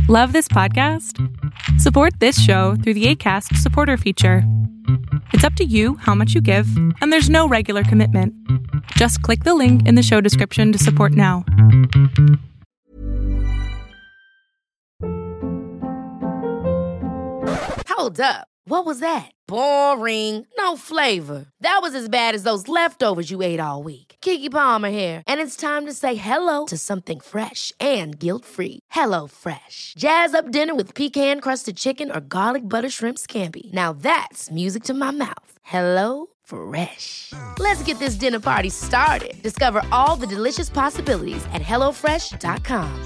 Love this podcast? Support this show through the Acast supporter feature. It's up to you how much you give, and there's no regular commitment. Just click the link in the show description to support now. Hold up. What was that? Boring. No flavor. That was as bad as those leftovers you ate all week. Keke Palmer here, and it's time to say hello to something fresh and guilt-free. Hello Fresh. Jazz up dinner with pecan-crusted chicken or garlic butter shrimp scampi. Now that's music to my mouth. Hello Fresh. Let's get this dinner party started. Discover all the delicious possibilities at hellofresh.com.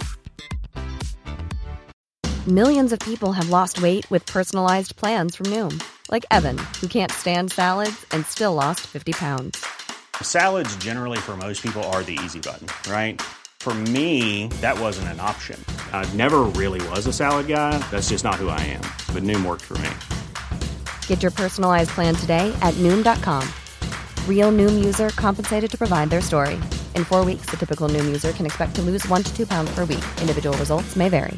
Millions of people have lost weight with personalized plans from Noom. Like Evan, who can't stand salads and still lost 50 pounds. Salads generally for most people are the easy button, right? For me, that wasn't an option. I never really was a salad guy. That's just not who I am. But Noom worked for me. Get your personalized plan today at Noom.com. Real Noom user compensated to provide their story. In 4 weeks, the typical Noom user can expect to lose 1 to 2 pounds per week. Individual results may vary.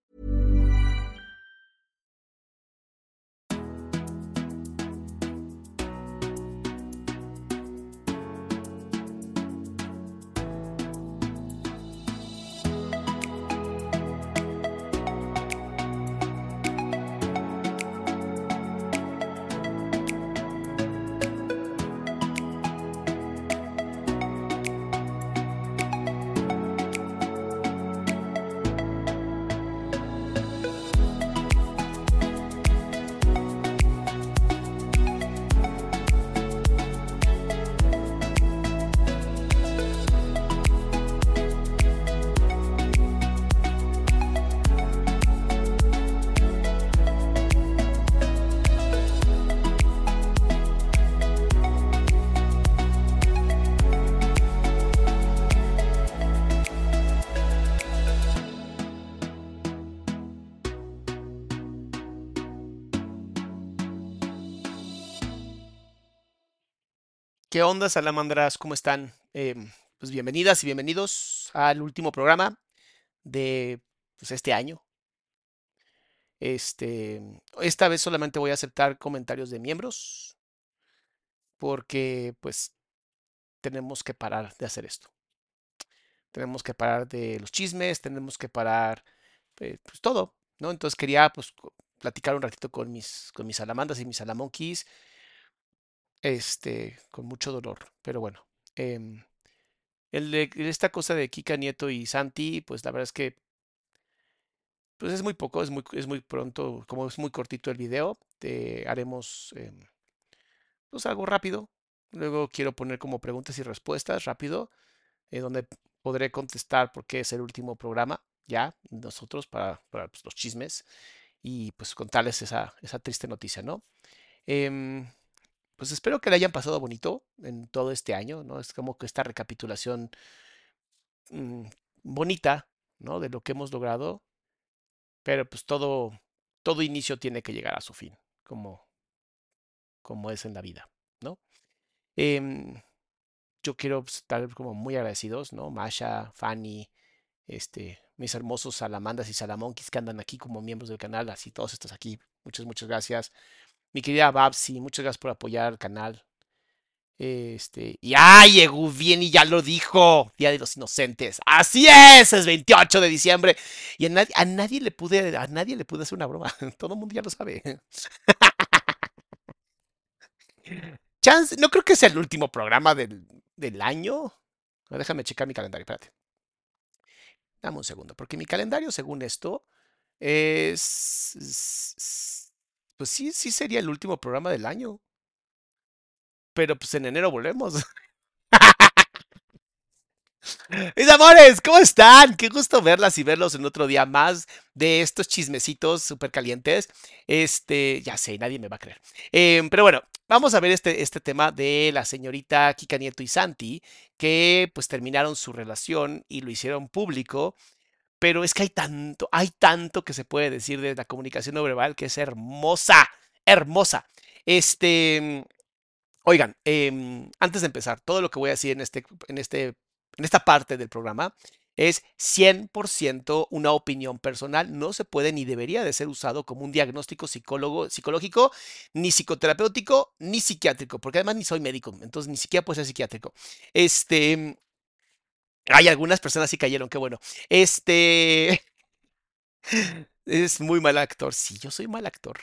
¿Qué onda, salamandras? ¿Cómo están? Pues bienvenidas y bienvenidos al último programa de este año. Esta vez solamente voy a aceptar comentarios de miembros porque pues tenemos que parar de hacer esto. Tenemos que parar de los chismes, tenemos que parar pues todo, ¿no? Entonces quería pues platicar un ratito con mis salamandas y mis salamonkeys. Con mucho dolor, pero bueno. Esta cosa de Kika Nieto y Santi, pues la verdad es que pues es muy poco, es muy pronto, como es muy cortito el video, haremos pues algo rápido. Luego quiero poner como preguntas y respuestas rápido, donde podré contestar por qué es el último programa, ya, nosotros, para pues, los chismes, y pues contarles esa triste noticia, ¿no? Pues espero que le hayan pasado bonito en todo este año, ¿no? Es como que esta recapitulación bonita, ¿no? De lo que hemos logrado, pero pues todo inicio tiene que llegar a su fin, como es en la vida, ¿no? Em, yo quiero estar como muy agradecidos, ¿no? Masha, Fanny, mis hermosos salamandas y salamonquis que andan aquí como miembros del canal, así todos estos aquí, muchas gracias. Mi querida Babsi, muchas gracias por apoyar el canal. Y ¡ay! Eguvieni ya lo dijo. Día de los Inocentes. ¡Así es 28 de diciembre. Y a nadie le pude hacer una broma. Todo el mundo ya lo sabe. Chance, no creo que sea el último programa del año. Déjame checar mi calendario, espérate. Dame un segundo, porque mi calendario, según esto, pues sí sería el último programa del año. Pero pues en enero volvemos. Mis amores, ¿cómo están? Qué gusto verlas y verlos en otro día más de estos chismecitos súper calientes. Ya sé, nadie me va a creer. Pero bueno, vamos a ver este tema de la señorita Kika Nieto y Santi, que pues terminaron su relación y lo hicieron público. Pero es que hay tanto que se puede decir de la comunicación no verbal que es hermosa, hermosa. Oigan, antes de empezar, todo lo que voy a decir en esta parte del programa Es 100% una opinión personal. No se puede ni debería de ser usado como un diagnóstico psicológico, ni psicoterapéutico, ni psiquiátrico, porque además ni soy médico, entonces ni siquiera puede ser psiquiátrico. Hay algunas personas sí cayeron, qué bueno. Es muy mal actor. Sí, yo soy mal actor.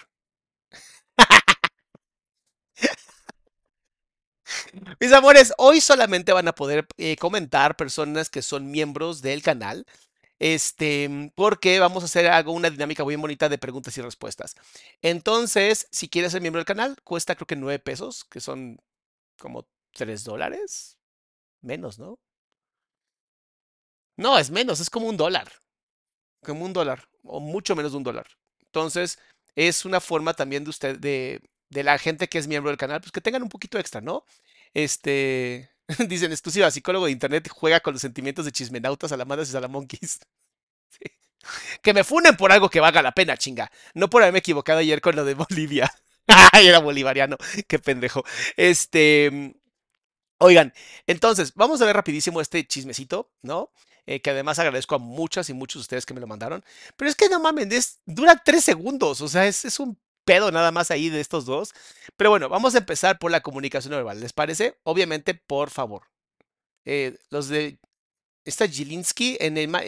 Mis amores, hoy solamente van a poder comentar personas que son miembros del canal. Porque vamos a hacer algo, una dinámica muy bonita de preguntas y respuestas. Entonces, si quieres ser miembro del canal, cuesta creo que 9 pesos, que son como $3. Menos, ¿no? No, es menos, es como $1. Como $1, o mucho menos de $1. Entonces, es una forma también de usted, de la gente que es miembro del canal, pues que tengan un poquito extra, ¿no? Dicen, exclusiva, psicólogo de internet juega con los sentimientos de chismenautas, salamandas y salamonquis. Sí. Que me funen por algo que valga la pena, chinga. No por haberme equivocado ayer con lo de Bolivia. Ay, era bolivariano. Qué pendejo. Oigan, entonces, vamos a ver rapidísimo este chismecito, ¿no? Que además agradezco a muchas y muchos de ustedes que me lo mandaron. Pero es que no mamen, dura 3 segundos. O sea, es un pedo nada más ahí de estos dos. Pero bueno, vamos a empezar por la comunicación no verbal. ¿Les parece? Obviamente, por favor. Los de esta Gilinski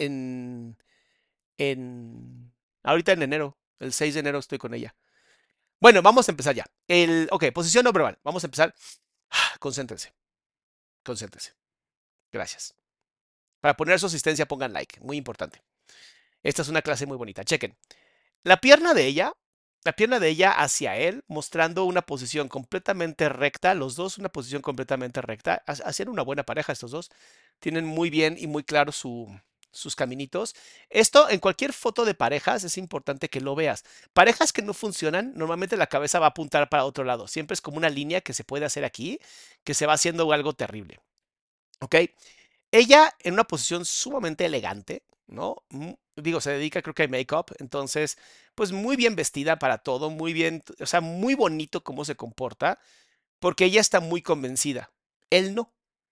ahorita en enero. El 6 de enero estoy con ella. Bueno, vamos a empezar ya. Ok, posición no verbal. Vamos a empezar. Concéntrense. Concéntrense. Gracias. Para poner su asistencia, pongan like. Muy importante. Esta es una clase muy bonita. Chequen. La pierna de ella hacia él, mostrando una posición completamente recta. Los dos, una posición completamente recta. Hacían una buena pareja estos dos. Tienen muy bien y muy claro sus caminitos. Esto en cualquier foto de parejas es importante que lo veas. Parejas que no funcionan, normalmente la cabeza va a apuntar para otro lado. Siempre es como una línea que se puede hacer aquí, que se va haciendo algo terrible. ¿Ok? Ella en una posición sumamente elegante, ¿no? Digo, se dedica creo que a make-up, entonces, pues muy bien vestida para todo, muy bien, o sea, muy bonito cómo se comporta, porque ella está muy convencida. Él no.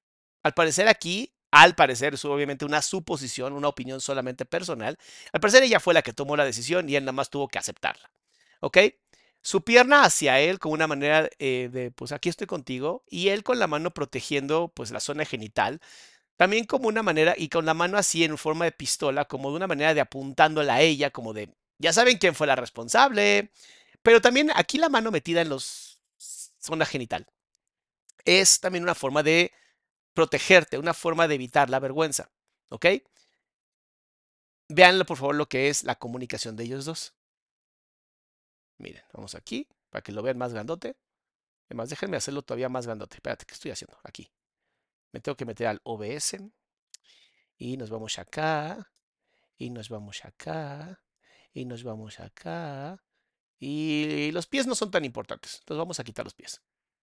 Al parecer, es obviamente una suposición, una opinión solamente personal. Al parecer ella fue la que tomó la decisión y él nada más tuvo que aceptarla. ¿Ok? Su pierna hacia él con una manera de, pues aquí estoy contigo, y él con la mano protegiendo, pues la zona genital. También como una manera, y con la mano así en forma de pistola, como de una manera de apuntándola a ella, como de, ya saben quién fue la responsable, pero también aquí la mano metida en los zona genital. Es también una forma de protegerte, una forma de evitar la vergüenza, ¿ok? Veanlo por favor lo que es la comunicación de ellos dos. Miren, vamos aquí, para que lo vean más grandote. Además, déjenme hacerlo todavía más grandote. Espérate, ¿qué estoy haciendo? Aquí. Me tengo que meter al OBS. Y nos vamos acá. Y nos vamos acá. Y nos vamos acá. Y los pies no son tan importantes. Entonces vamos a quitar los pies.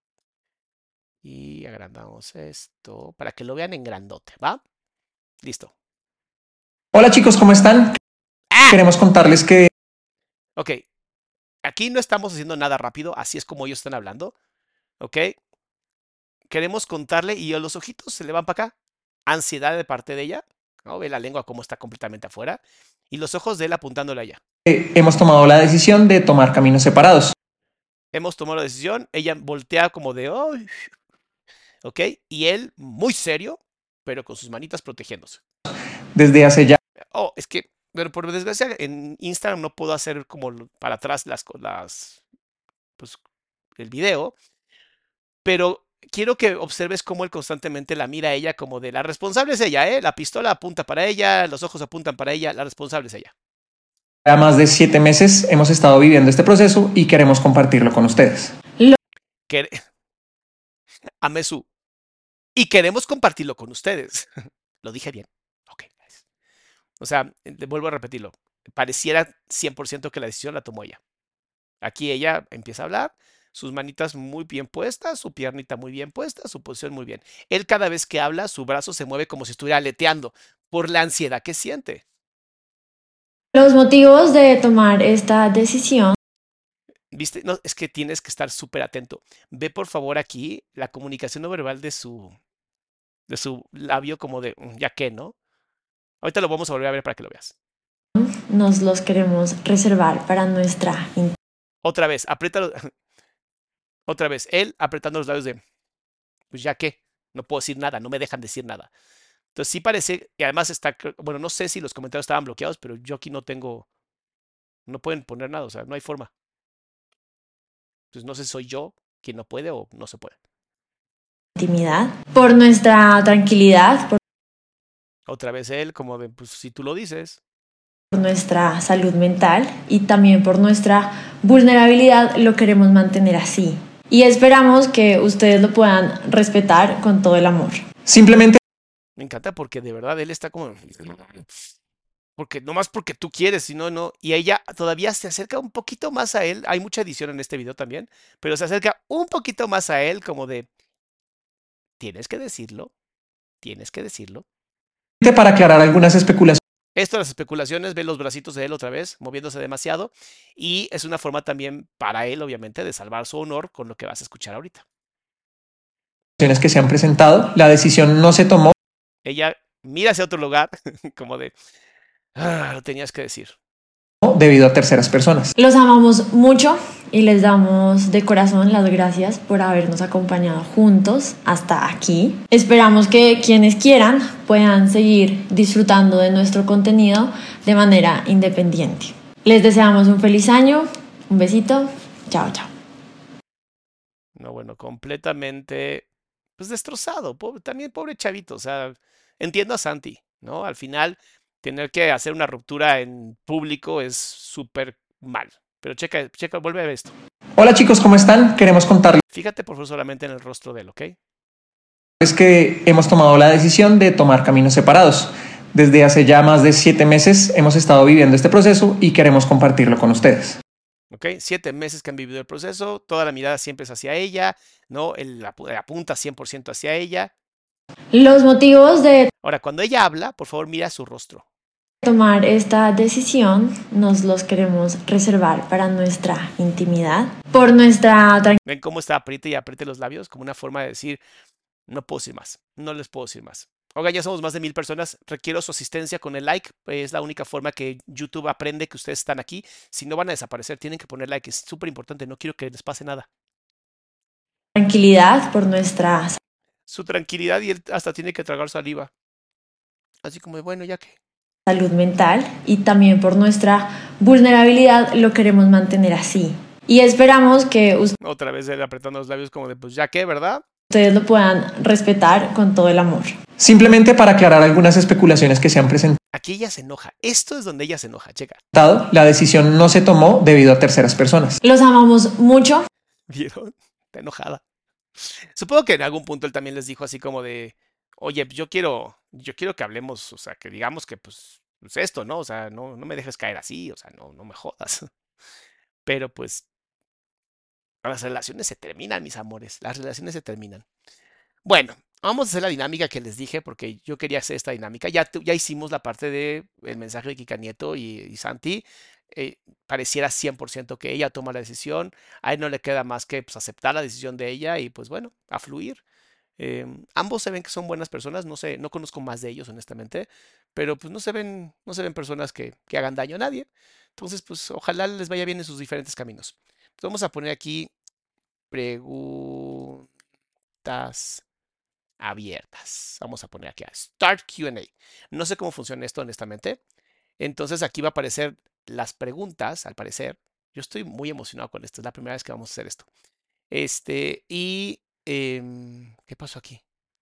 Y agrandamos esto para que lo vean en grandote, ¿va? Listo. Hola chicos, ¿cómo están? ¡Ah! Queremos contarles que Ok. Aquí no estamos haciendo nada rápido. Así es como ellos están hablando. ¿Ok? Queremos contarle y los ojitos se le van para acá. Ansiedad de parte de ella. ¿No? Ve la lengua como está completamente afuera. Y los ojos de él apuntándole a ella. hemos tomado la decisión de tomar caminos separados. Hemos tomado la decisión. Ella voltea como de, oh, ¿ok? Y él muy serio, pero con sus manitas protegiéndose. Desde hace ya Oh, es que, pero por desgracia, en Instagram no puedo hacer como para atrás pues, el video, pero quiero que observes cómo él constantemente la mira a ella como de la responsable es ella, ¿eh? La pistola apunta para ella, los ojos apuntan para ella, la responsable es ella. más de 7 meses hemos estado viviendo este proceso y queremos compartirlo con ustedes. Que... Amesu. Y queremos compartirlo con ustedes. Lo dije bien. Ok. O sea, vuelvo a repetirlo. Pareciera 100% que la decisión la tomó ella. Aquí ella empieza a hablar, sus manitas muy bien puestas, su piernita muy bien puesta, su posición muy bien. Él cada vez que habla, su brazo se mueve como si estuviera aleteando por la ansiedad que siente. Los motivos de tomar esta decisión. ¿Viste? No, es que tienes que estar súper atento. Ve por favor aquí la comunicación no verbal de su labio como de, ya que, ¿no? Ahorita lo vamos a volver a ver para que lo veas. Nos los queremos reservar para nuestra Otra vez, apriétalo. Otra vez, él apretando los labios de, pues ya qué, no puedo decir nada, no me dejan decir nada. Entonces sí parece, y además está, bueno, no sé si los comentarios estaban bloqueados, pero yo aquí no tengo, no pueden poner nada, o sea, no hay forma. Entonces no sé si soy yo quien no puede o no se puede. intimidad, por nuestra tranquilidad, por Otra vez él, como de, pues si tú lo dices. nuestra salud mental y también por nuestra vulnerabilidad lo queremos mantener así. Y esperamos que ustedes lo puedan respetar con todo el amor. Simplemente Me encanta porque de verdad él está como, porque nomás porque tú quieres, si no, no. Y ella todavía se acerca un poquito más a él. Hay mucha edición en este video también, pero se acerca un poquito más a él, como de, tienes que decirlo, tienes que decirlo. para aclarar algunas especulaciones Esto, las especulaciones, ve los bracitos de él otra vez, moviéndose demasiado, y es una forma también para él, obviamente, de salvar su honor con lo que vas a escuchar ahorita. que se han presentado, la decisión no se tomó Ella mira hacia otro lugar, como de, lo tenías que decir. debido a terceras personas. Los amamos mucho y les damos de corazón las gracias por habernos acompañado juntos hasta aquí. Esperamos que quienes quieran puedan seguir disfrutando de nuestro contenido de manera independiente. Les deseamos un feliz año, un besito, chao, chao. No, bueno, completamente, pues destrozado, también pobre chavito, o sea, entiendo a Santi, ¿no? Al final, tener que hacer una ruptura en público es súper mal, pero checa, vuelve a ver esto. Hola chicos, ¿cómo están? Queremos contarles Fíjate por favor solamente en el rostro de él, ¿ok? que hemos tomado la decisión de tomar caminos separados. Desde hace ya más de 7 meses hemos estado viviendo este proceso y queremos compartirlo con ustedes. ¿Ok? 7 meses que han vivido el proceso, toda la mirada siempre es hacia ella, ¿no? Él apunta 100% hacia ella. Los motivos de Ahora, cuando ella habla, por favor mira su rostro. tomar esta decisión nos los queremos reservar para nuestra intimidad, por nuestra ¿Ven cómo está apriete y apriete los labios? Como una forma de decir, no puedo decir más, no les puedo decir más. Oiga, ya somos más de 1000 personas. Requiero su asistencia con el like. Es la única forma que YouTube aprende que ustedes están aquí. Si no van a desaparecer, tienen que poner like. Es súper importante. No quiero que les pase nada. tranquilidad, por nuestra Su tranquilidad y él hasta tiene que tragar saliva. Así como de, bueno, ya que. salud mental y también por nuestra vulnerabilidad lo queremos mantener así. Y esperamos que Otra vez él apretando los labios como de, pues ya que, ¿verdad? ustedes lo puedan respetar con todo el amor. Simplemente para aclarar algunas especulaciones que se han presentado, Aquí ella se enoja. Esto es donde ella se enoja, checa. la decisión no se tomó debido a terceras personas. Los amamos mucho. ¿Vieron? Está enojada. Supongo que en algún punto él también les dijo así como de, oye, yo quiero que hablemos, o sea, que digamos que pues esto, ¿no? O sea, no me dejes caer así, o sea, no me jodas. Pero pues las relaciones se terminan, mis amores, las relaciones se terminan. Bueno, vamos a hacer la dinámica que les dije porque yo quería hacer esta dinámica. Ya hicimos la parte de el mensaje de Kika Nieto y Santi. Pareciera 100% que ella toma la decisión. A él no le queda más que pues, aceptar la decisión de ella y pues bueno, a fluir. Ambos se ven que son buenas personas. No sé, no conozco más de ellos honestamente, pero pues no se ven personas que hagan daño a nadie. Entonces, pues ojalá les vaya bien en sus diferentes caminos. Entonces, vamos a poner aquí preguntas abiertas. Vamos a poner aquí a Start Q&A. No sé cómo funciona esto honestamente. Entonces aquí va a aparecer las preguntas, al parecer. Yo estoy muy emocionado con esto. Es la primera vez que vamos a hacer esto. ¿Qué pasó aquí?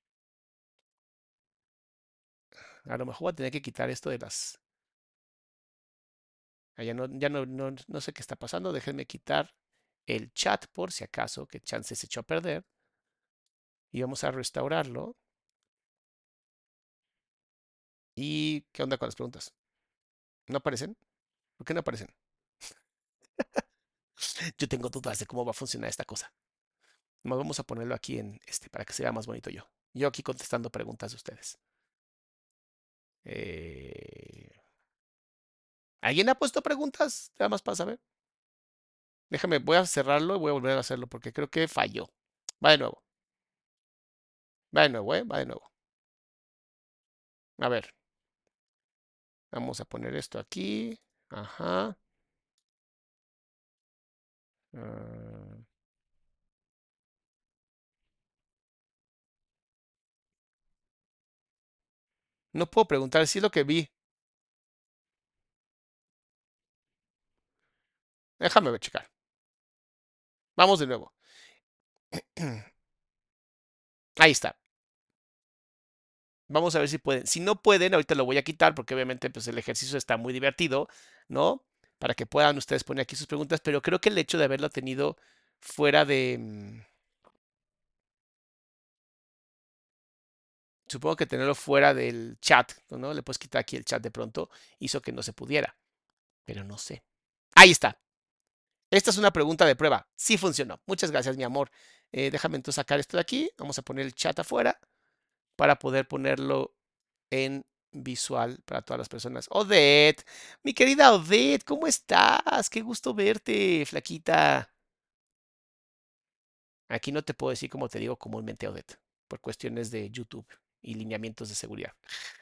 A lo mejor voy a tener que quitar esto de las... Ya no sé qué está pasando. Déjenme quitar el chat por si acaso, que chance se echó a perder. Y vamos a restaurarlo. ¿Y qué onda con las preguntas? ¿No aparecen? ¿Por qué no aparecen? Yo tengo dudas de cómo va a funcionar esta cosa. Vamos a ponerlo aquí en para que sea más bonito yo. Yo aquí contestando preguntas de ustedes. ¿Alguien ha puesto preguntas? Nada más para saber. Déjame, voy a cerrarlo y voy a volver a hacerlo porque creo que falló. Va de nuevo. Va de nuevo, ¿eh? Va de nuevo. A ver. Vamos a poner esto aquí. Ajá. No puedo preguntar si es lo que vi. Déjame checar. Vamos de nuevo. Ahí está. Vamos a ver si pueden. Si no pueden, ahorita lo voy a quitar porque obviamente pues, el ejercicio está muy divertido, ¿no? Para que puedan ustedes poner aquí sus preguntas, pero creo que el hecho de haberlo tenido fuera de... supongo que tenerlo fuera del chat, ¿no? Le puedes quitar aquí el chat de pronto, hizo que no se pudiera, pero no sé. Ahí está. Esta es una pregunta de prueba. Sí funcionó. Muchas gracias, mi amor. Déjame entonces sacar esto de aquí. Vamos a poner el chat afuera para poder ponerlo en visual para todas las personas. Odette, mi querida Odette, ¿cómo estás? Qué gusto verte, flaquita. Aquí no te puedo decir como te digo comúnmente, Odette, por cuestiones de YouTube y lineamientos de seguridad.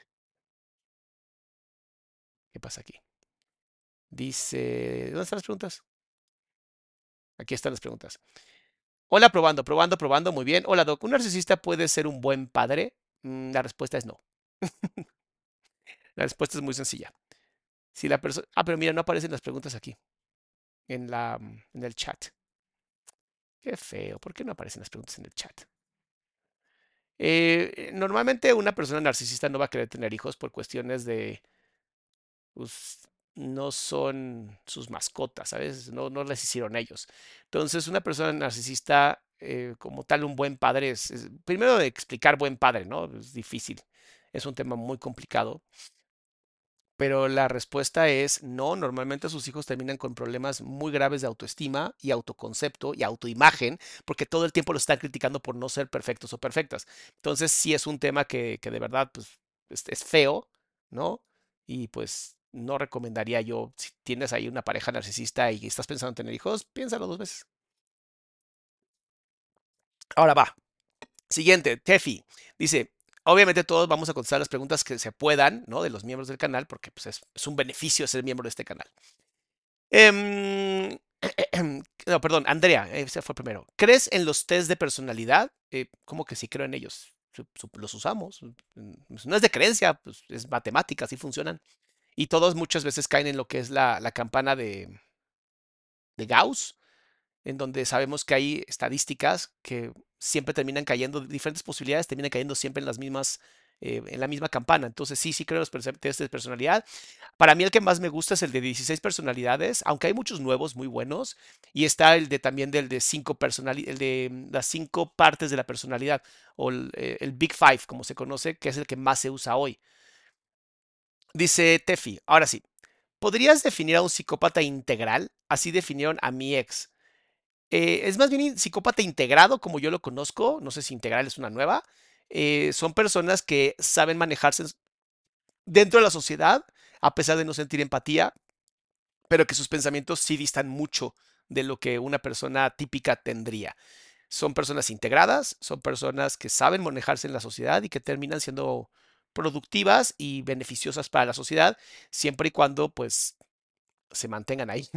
¿Qué pasa aquí? Dice, ¿dónde están las preguntas? Aquí están las preguntas. Hola, probando, probando, probando, muy bien. Hola, Doc, ¿un narcisista puede ser un buen padre? La respuesta es no. La respuesta es muy sencilla. Si la persona... Ah, pero mira, no aparecen las preguntas aquí, en el chat. Qué feo, ¿por qué no aparecen las preguntas en el chat? Normalmente una persona narcisista no va a querer tener hijos por cuestiones de, pues, no son sus mascotas, ¿sabes? No, no las hicieron ellos. Entonces, una persona narcisista, como tal, un buen padre primero de explicar buen padre, ¿no? Es difícil, es un tema muy complicado. Pero la respuesta es no, normalmente sus hijos terminan con problemas muy graves de autoestima y autoconcepto y autoimagen, porque todo el tiempo los están criticando por no ser perfectos o perfectas. Entonces sí es un tema que de verdad pues, es feo, ¿no? Y pues no recomendaría yo, si tienes ahí una pareja narcisista y estás pensando en tener hijos, piénsalo dos veces. Ahora va. Siguiente, Tefi. Dice, obviamente todos vamos a contestar las preguntas que se puedan, ¿no? De los miembros del canal, porque pues, es un beneficio ser miembro de este canal. No, perdón, Andrea, ese fue primero. ¿Crees en los test de personalidad? ¿Cómo que sí creo en ellos? Los usamos. Pues, no es de creencia, pues es matemática, así funcionan. Y todos muchas veces caen en lo que es la campana de Gauss, en donde sabemos que hay estadísticas que siempre terminan cayendo, diferentes posibilidades terminan cayendo siempre en las mismas, en la misma campana. Entonces sí, sí creo en los test de personalidad. Para mí el que más me gusta es el de 16 personalidades, aunque hay muchos nuevos muy buenos. Y está el de también del de 5 personalidades, el de las 5 partes de la personalidad, o el Big Five, como se conoce, que es el que más se usa hoy. Dice Tefi, ahora sí, ¿podrías definir a un psicópata integral? Así definieron a mi ex. Es más bien psicópata integrado, como yo lo conozco. No sé si integral es una nueva. Son personas que saben manejarse dentro de la sociedad, a pesar de no sentir empatía, pero que sus pensamientos sí distan mucho de lo que una persona típica tendría. Son personas integradas, son personas que saben manejarse en la sociedad y que terminan siendo productivas y beneficiosas para la sociedad, siempre y cuando pues se mantengan ahí.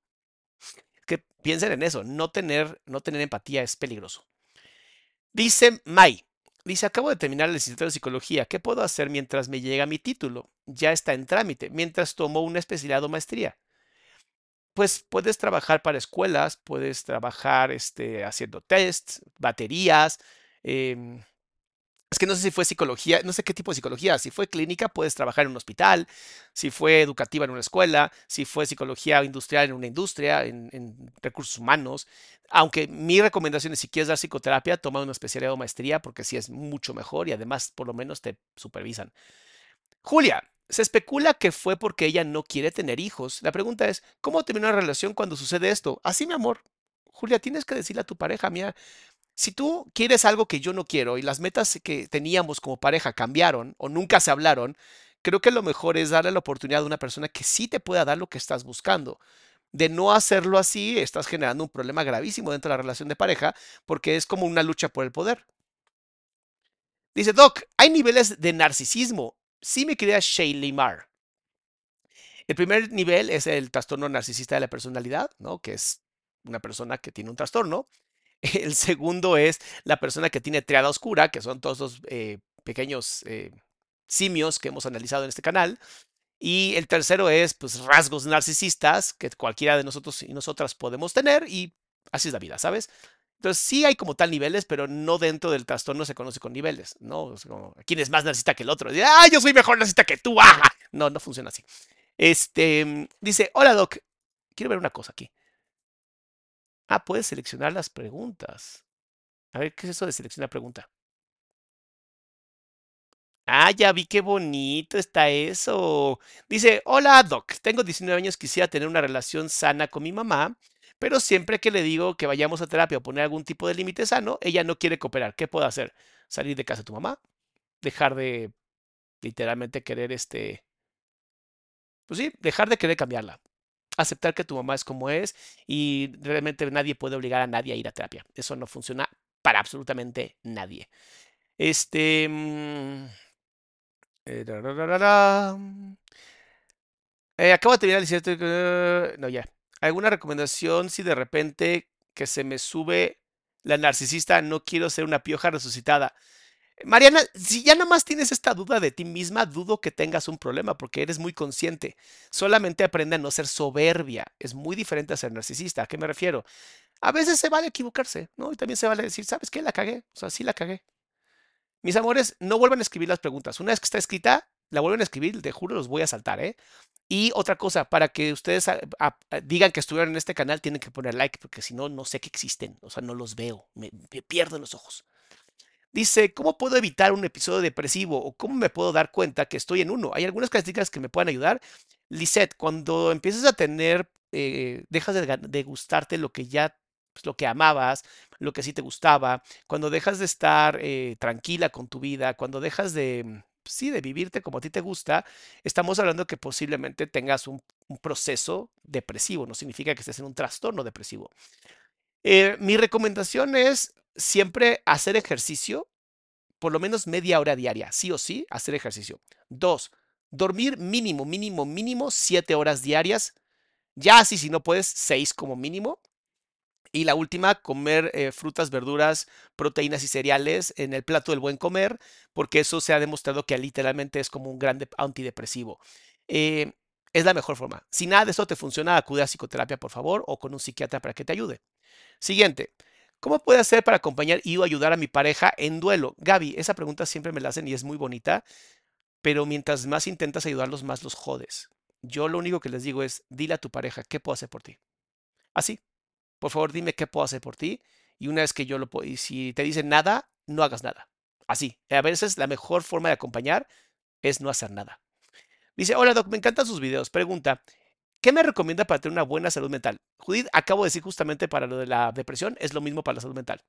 Que piensen en eso, no tener empatía es peligroso. Dice Mai, dice, acabo de terminar la licenciatura de psicología, ¿qué puedo hacer mientras me llega mi título? Ya está en trámite, mientras tomo una especialidad o maestría. Pues puedes trabajar para escuelas, puedes trabajar haciendo tests, baterías. em, es que no sé si fue psicología, no sé qué tipo de psicología. Si fue clínica, puedes trabajar en un hospital. Si fue educativa en una escuela. Si fue psicología industrial en una industria, en recursos humanos. Aunque mi recomendación es, si quieres dar psicoterapia, toma una especialidad o maestría, porque sí es mucho mejor y además por lo menos te supervisan. Julia, se especula que fue porque ella no quiere tener hijos. La pregunta es, ¿cómo termina una relación cuando sucede esto? Así, mi amor. Julia, tienes que decirle a tu pareja, mira, si tú quieres algo que yo no quiero y las metas que teníamos como pareja cambiaron o nunca se hablaron, creo que lo mejor es darle la oportunidad a una persona que sí te pueda dar lo que estás buscando. De no hacerlo así, estás generando un problema gravísimo dentro de la relación de pareja porque es como una lucha por el poder. Dice, Doc, hay niveles de narcisismo. Sí, mi querida Shaylee Marr. El primer nivel es el trastorno narcisista de la personalidad, ¿no? Que es una persona que tiene un trastorno. El segundo es la persona que tiene triada oscura, que son todos los pequeños simios que hemos analizado en este canal. Y el tercero es, pues, rasgos narcisistas que cualquiera de nosotros y nosotras podemos tener y así es la vida, ¿sabes? Entonces, sí hay como tal niveles, pero no dentro del trastorno se conoce con niveles, ¿no? Es como, ¿quién es más narcisista que el otro? ¡Ah, yo soy mejor narcisista que tú! ¡Ah! No, no funciona así. Dice, hola Doc, quiero ver una cosa aquí. Ah, puedes seleccionar las preguntas. A ver, ¿qué es eso de seleccionar pregunta? Ah, ya vi qué bonito está eso. Dice, hola Doc, tengo 19 años, quisiera tener una relación sana con mi mamá, pero siempre que le digo que vayamos a terapia o poner algún tipo de límite sano, ella no quiere cooperar. ¿Qué puedo hacer? ¿Salir de casa de tu mamá? ¿Dejar de literalmente querer pues sí, dejar de querer cambiarla? Aceptar que tu mamá es como es y realmente nadie puede obligar a nadie a ir a terapia. Eso no funciona para absolutamente nadie. Este... mm, ra, ra, ra, ra, ra. Acabo de terminar el cierto. No, ya. ¿Alguna recomendación si de repente que se me sube la narcisista, no quiero ser una pioja resucitada? Mariana, si ya nomás tienes esta duda de ti misma, dudo que tengas un problema porque eres muy consciente. Solamente aprende a no ser soberbia. Es muy diferente a ser narcisista. ¿A qué me refiero? A veces se vale equivocarse, ¿no? Y también se vale decir, ¿sabes qué? La cagué. O sea, sí la cagué. Mis amores, no vuelvan a escribir las preguntas. Una vez que está escrita, la vuelven a escribir, te juro, los voy a saltar, ¿eh? Y otra cosa, para que ustedes digan que estuvieron en este canal, tienen que poner like, porque si no, no sé que existen. O sea, no los veo. Me pierdo los ojos. Dice, ¿cómo puedo evitar un episodio depresivo? ¿O cómo me puedo dar cuenta que estoy en uno? Hay algunas características que me pueden ayudar. Lisette, cuando empiezas a tener, dejas de gustarte lo que ya, pues, lo que amabas, lo que sí te gustaba, cuando dejas de estar tranquila con tu vida, cuando dejas de, sí, de vivirte como a ti te gusta, estamos hablando que posiblemente tengas un proceso depresivo. No significa que estés en un trastorno depresivo. Mi recomendación es siempre hacer ejercicio, por lo menos media hora diaria, sí o sí, hacer ejercicio. Dos, dormir mínimo, mínimo, mínimo 7 horas diarias. Ya así, si no puedes, 6 como mínimo. Y la última, comer frutas, verduras, proteínas y cereales en el plato del buen comer, porque eso se ha demostrado que literalmente es como un gran antidepresivo. Eh, es la mejor forma. Si nada de eso te funciona, acude a psicoterapia, por favor, o con un psiquiatra para que te ayude. Siguiente. ¿Cómo puedo hacer para acompañar y o ayudar a mi pareja en duelo? Gaby, esa pregunta siempre me la hacen y es muy bonita, pero mientras más intentas ayudarlos, más los jodes. Yo lo único que les digo es, dile a tu pareja, ¿qué puedo hacer por ti? Así, por favor, dime qué puedo hacer por ti. Y una vez que yo lo puedo, y si te dicen nada, no hagas nada. Así. A veces la mejor forma de acompañar es no hacer nada. Dice, hola Doc, me encantan sus videos. Pregunta, ¿qué me recomienda para tener una buena salud mental? Judith, acabo de decir justamente para lo de la depresión, es lo mismo para la salud mental.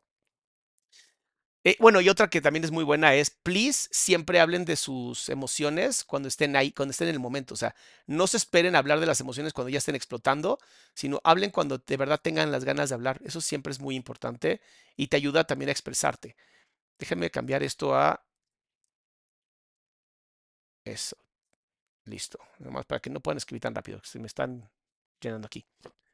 Bueno, y otra que también es muy buena es, please, siempre hablen de sus emociones cuando estén ahí, cuando estén en el momento. O sea, no se esperen a hablar de las emociones cuando ya estén explotando, sino hablen cuando de verdad tengan las ganas de hablar. Eso siempre es muy importante y te ayuda también a expresarte. Déjenme cambiar esto a eso. Listo. Nomás para que no puedan escribir tan rápido, que se me están llenando aquí.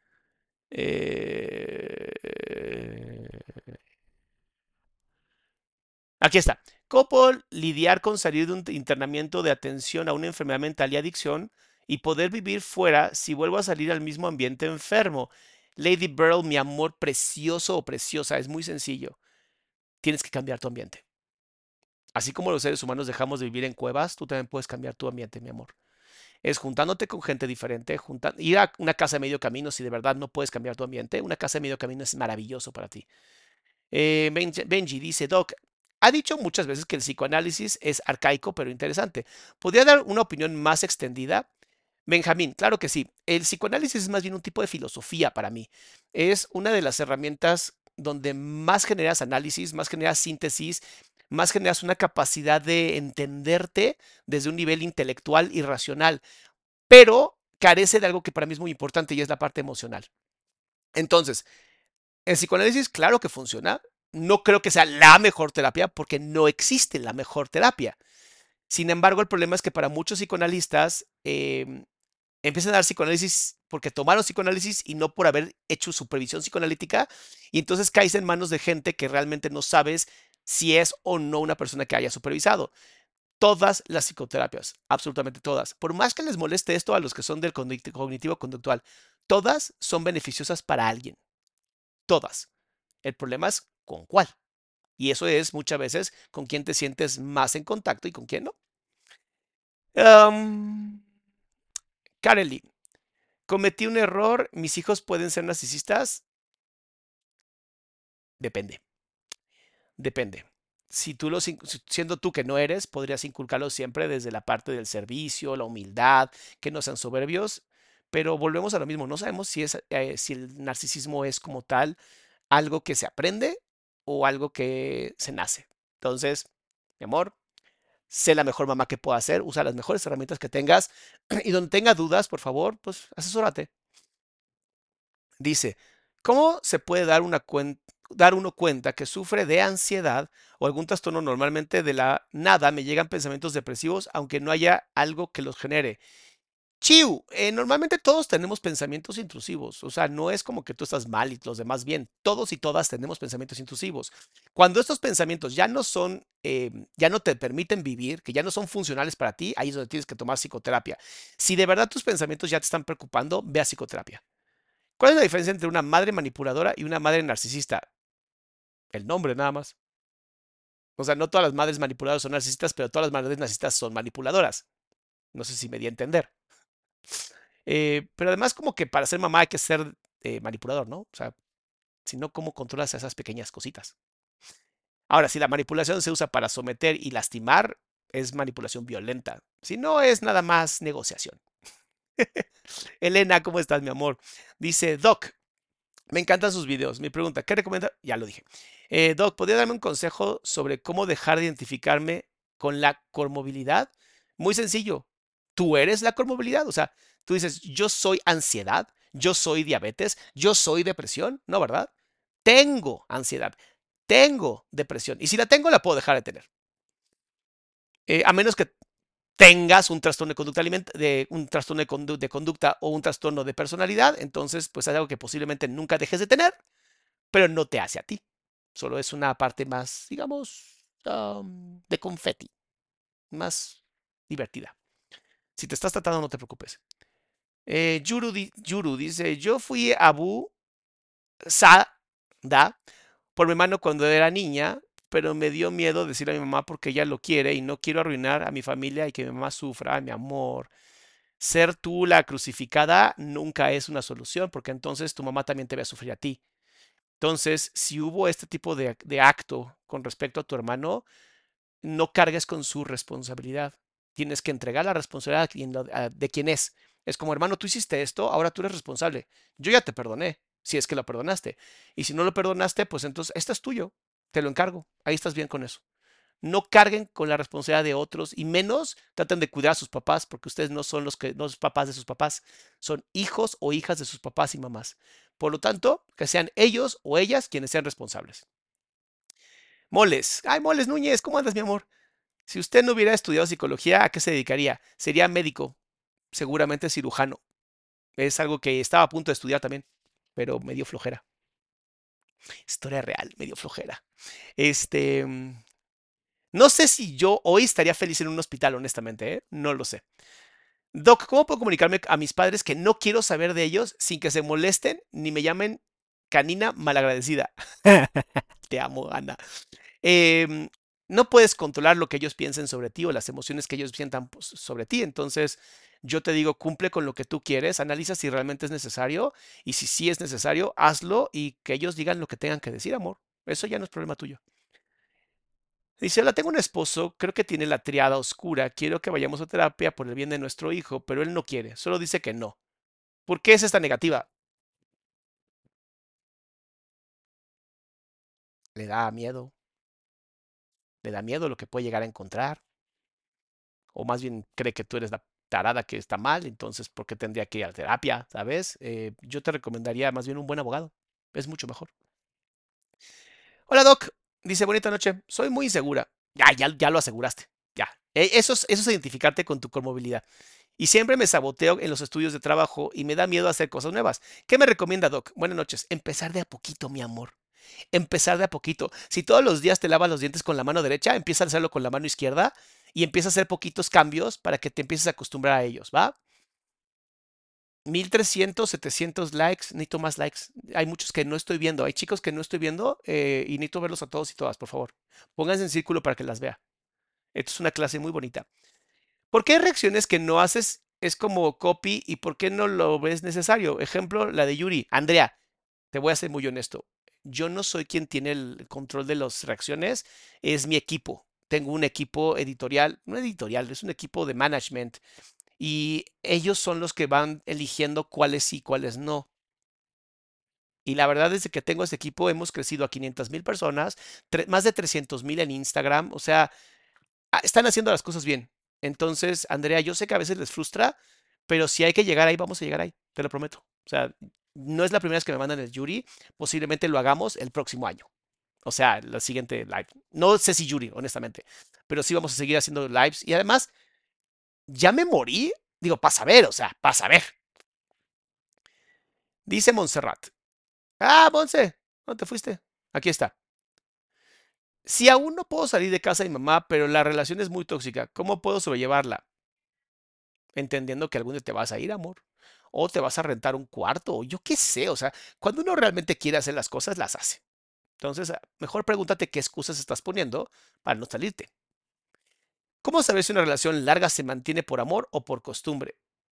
Aquí está. ¿Cómo puedo lidiar con salir de un internamiento de atención a una enfermedad mental y adicción y poder vivir fuera si vuelvo a salir al mismo ambiente enfermo? Lady Burl, mi amor precioso o preciosa, es muy sencillo. Tienes que cambiar tu ambiente. Así como los seres humanos dejamos de vivir en cuevas, tú también puedes cambiar tu ambiente, mi amor. Es juntándote con gente diferente, ir a una casa de medio camino si de verdad no puedes cambiar tu ambiente. Una casa de medio camino es maravilloso para ti. Benji dice, Doc, ha dicho muchas veces que el psicoanálisis es arcaico pero interesante. ¿Podría dar una opinión más extendida? Benjamín, claro que sí. El psicoanálisis es más bien un tipo de filosofía para mí. Es una de las herramientas donde más generas análisis, más generas síntesis, más generas una capacidad de entenderte desde un nivel intelectual y racional, pero carece de algo que para mí es muy importante y es la parte emocional. Entonces, el psicoanálisis, claro que funciona. No creo que sea la mejor terapia porque no existe la mejor terapia. Sin embargo, el problema es que para muchos psicoanalistas empiezan a dar psicoanálisis porque tomaron psicoanálisis y no por haber hecho supervisión psicoanalítica, y entonces caes en manos de gente que realmente no sabes si es o no una persona que haya supervisado. Todas las psicoterapias, absolutamente todas, por más que les moleste esto a los que son del cognitivo conductual, todas son beneficiosas para alguien. Todas. El problema es con cuál. Y eso es muchas veces con quién te sientes más en contacto y con quién no. Kareli, cometí un error. ¿Mis hijos pueden ser narcisistas? Depende. Depende. Si tú siendo tú que no eres, podrías inculcarlo siempre desde la parte del servicio, la humildad, que no sean soberbios, pero volvemos a lo mismo. No sabemos si el narcisismo es como tal algo que se aprende o algo que se nace. Entonces, mi amor, sé la mejor mamá que pueda ser, usa las mejores herramientas que tengas y donde tenga dudas, por favor, pues asesórate. Dice, ¿cómo se puede dar uno cuenta que sufre de ansiedad o algún trastorno? Normalmente de la nada me llegan pensamientos depresivos, aunque no haya algo que los genere. Chiu, normalmente todos tenemos pensamientos intrusivos, o sea, no es como que tú estás mal y los demás bien, todos y todas tenemos pensamientos intrusivos. Cuando estos pensamientos ya no son, ya no te permiten vivir, que ya no son funcionales para ti, ahí es donde tienes que tomar psicoterapia. Si de verdad tus pensamientos ya te están preocupando, ve a psicoterapia. ¿Cuál es la diferencia entre una madre manipuladora y una madre narcisista? El nombre nada más. O sea, no todas las madres manipuladoras son narcisistas, pero todas las madres narcisistas son manipuladoras. No sé si me di a entender. Pero además como que para ser mamá hay que ser manipulador, ¿no? O sea, si no, ¿cómo controlas esas pequeñas cositas? Ahora, si la manipulación se usa para someter y lastimar, es manipulación violenta. Si no, es nada más negociación. Elena, ¿cómo estás, mi amor? Dice, Doc, me encantan sus videos. Mi pregunta, ¿qué recomienda? Ya lo dije. Doc, ¿podría darme un consejo sobre cómo dejar de identificarme con la comorbilidad? Muy sencillo. Tú eres la comorbilidad. O sea, tú dices, yo soy ansiedad, yo soy diabetes, yo soy depresión. No, ¿verdad? Tengo ansiedad, tengo depresión. Y si la tengo, la puedo dejar de tener. A menos que tengas un trastorno de conducta un trastorno de conducta o un trastorno de personalidad, entonces pues es algo que posiblemente nunca dejes de tener, pero no te hace a ti. Solo es una parte más, digamos, de confeti, más divertida. Si te estás tratando, no te preocupes. Yuru dice, yo fui Abu Sada por mi hermano cuando era niña, pero me dio miedo decirle a mi mamá porque ella lo quiere y no quiero arruinar a mi familia y que mi mamá sufra, mi amor. Ser tú la crucificada nunca es una solución porque entonces tu mamá también te va a sufrir a ti. Entonces, si hubo este tipo de acto con respecto a tu hermano, no cargues con su responsabilidad. Tienes que entregar la responsabilidad de quien es. Es como, hermano, tú hiciste esto, ahora tú eres responsable. Yo ya te perdoné, si es que lo perdonaste. Y si no lo perdonaste, pues entonces, esto es tuyo. Te lo encargo. Ahí estás bien con eso. No carguen con la responsabilidad de otros y menos traten de cuidar a sus papás porque ustedes no son los papás de sus papás. Son hijos o hijas de sus papás y mamás. Por lo tanto, que sean ellos o ellas quienes sean responsables. Moles. Ay, Moles Núñez, ¿cómo andas, mi amor? Si usted no hubiera estudiado psicología, ¿a qué se dedicaría? Sería médico, seguramente cirujano. Es algo que estaba a punto de estudiar también, pero me dio flojera. Historia real, me dio flojera. No sé si yo hoy estaría feliz en un hospital, honestamente, ¿eh? No lo sé. Doc, ¿cómo puedo comunicarme a mis padres que no quiero saber de ellos sin que se molesten ni me llamen canina malagradecida? Te amo, Ana. Em, no puedes controlar lo que ellos piensen sobre ti o las emociones que ellos sientan sobre ti. Entonces, yo te digo, cumple con lo que tú quieres, analiza si realmente es necesario y si sí es necesario, hazlo y que ellos digan lo que tengan que decir, amor. Eso ya no es problema tuyo. Dice, hola, tengo un esposo, creo que tiene la triada oscura, quiero que vayamos a terapia por el bien de nuestro hijo, pero él no quiere, solo dice que no. ¿Por qué es esta negativa? Le da miedo, le da miedo lo que puede llegar a encontrar, o más bien cree que tú eres la tarada que está mal, entonces ¿por qué tendría que ir a terapia? ¿Sabes? Yo te recomendaría más bien un buen abogado, es mucho mejor. Hola Doc, dice bonita noche, soy muy insegura. Ya lo aseguraste, ya. Eso es identificarte con tu comorbilidad. Y siempre me saboteo en los estudios de trabajo y me da miedo hacer cosas nuevas. ¿Qué me recomienda, Doc? Buenas noches. Empezar de a poquito, mi amor. Empezar de a poquito. Si todos los días te lavas los dientes con la mano derecha, empieza a hacerlo con la mano izquierda y empieza a hacer poquitos cambios para que te empieces a acostumbrar a ellos, ¿va? 1300, 700 likes, necesito más likes. Hay muchos que no estoy viendo, hay chicos que no estoy viendo y necesito verlos a todos y todas, por favor. Pónganse en círculo para que las vea. Esto es una clase muy bonita. ¿Por qué hay reacciones que no haces? Es como copy y ¿por qué no lo ves necesario? Ejemplo, la de Yuri. Andrea, te voy a ser muy honesto. Yo no soy quien tiene el control de las reacciones, es mi equipo. Tengo un equipo editorial, no editorial, es un equipo de management y ellos son los que van eligiendo cuáles sí, cuáles no. Y la verdad es que tengo este equipo, hemos crecido a 500,000 personas, más de 300,000 en Instagram, o sea, están haciendo las cosas bien. Entonces, Andrea, yo sé que a veces les frustra, pero si hay que llegar ahí, vamos a llegar ahí, te lo prometo. O sea, no es la primera vez que me mandan el Yuri, posiblemente lo hagamos el próximo año. O sea, la siguiente live. No sé si Yuri, honestamente, pero sí vamos a seguir haciendo lives. Y además, ya me morí, digo, para saber, o sea, para saber. Dice Montserrat. Ah, Monse, ¿dónde te fuiste? Aquí está. Si aún no puedo salir de casa de mi mamá, pero la relación es muy tóxica, ¿cómo puedo sobrellevarla? Entendiendo que algún día te vas a ir, amor. O te vas a rentar un cuarto, o yo qué sé. O sea, cuando uno realmente quiere hacer las cosas, las hace. Entonces, mejor pregúntate qué excusas estás poniendo para no salirte. ¿Cómo saber si una relación larga se mantiene por amor o por costumbre?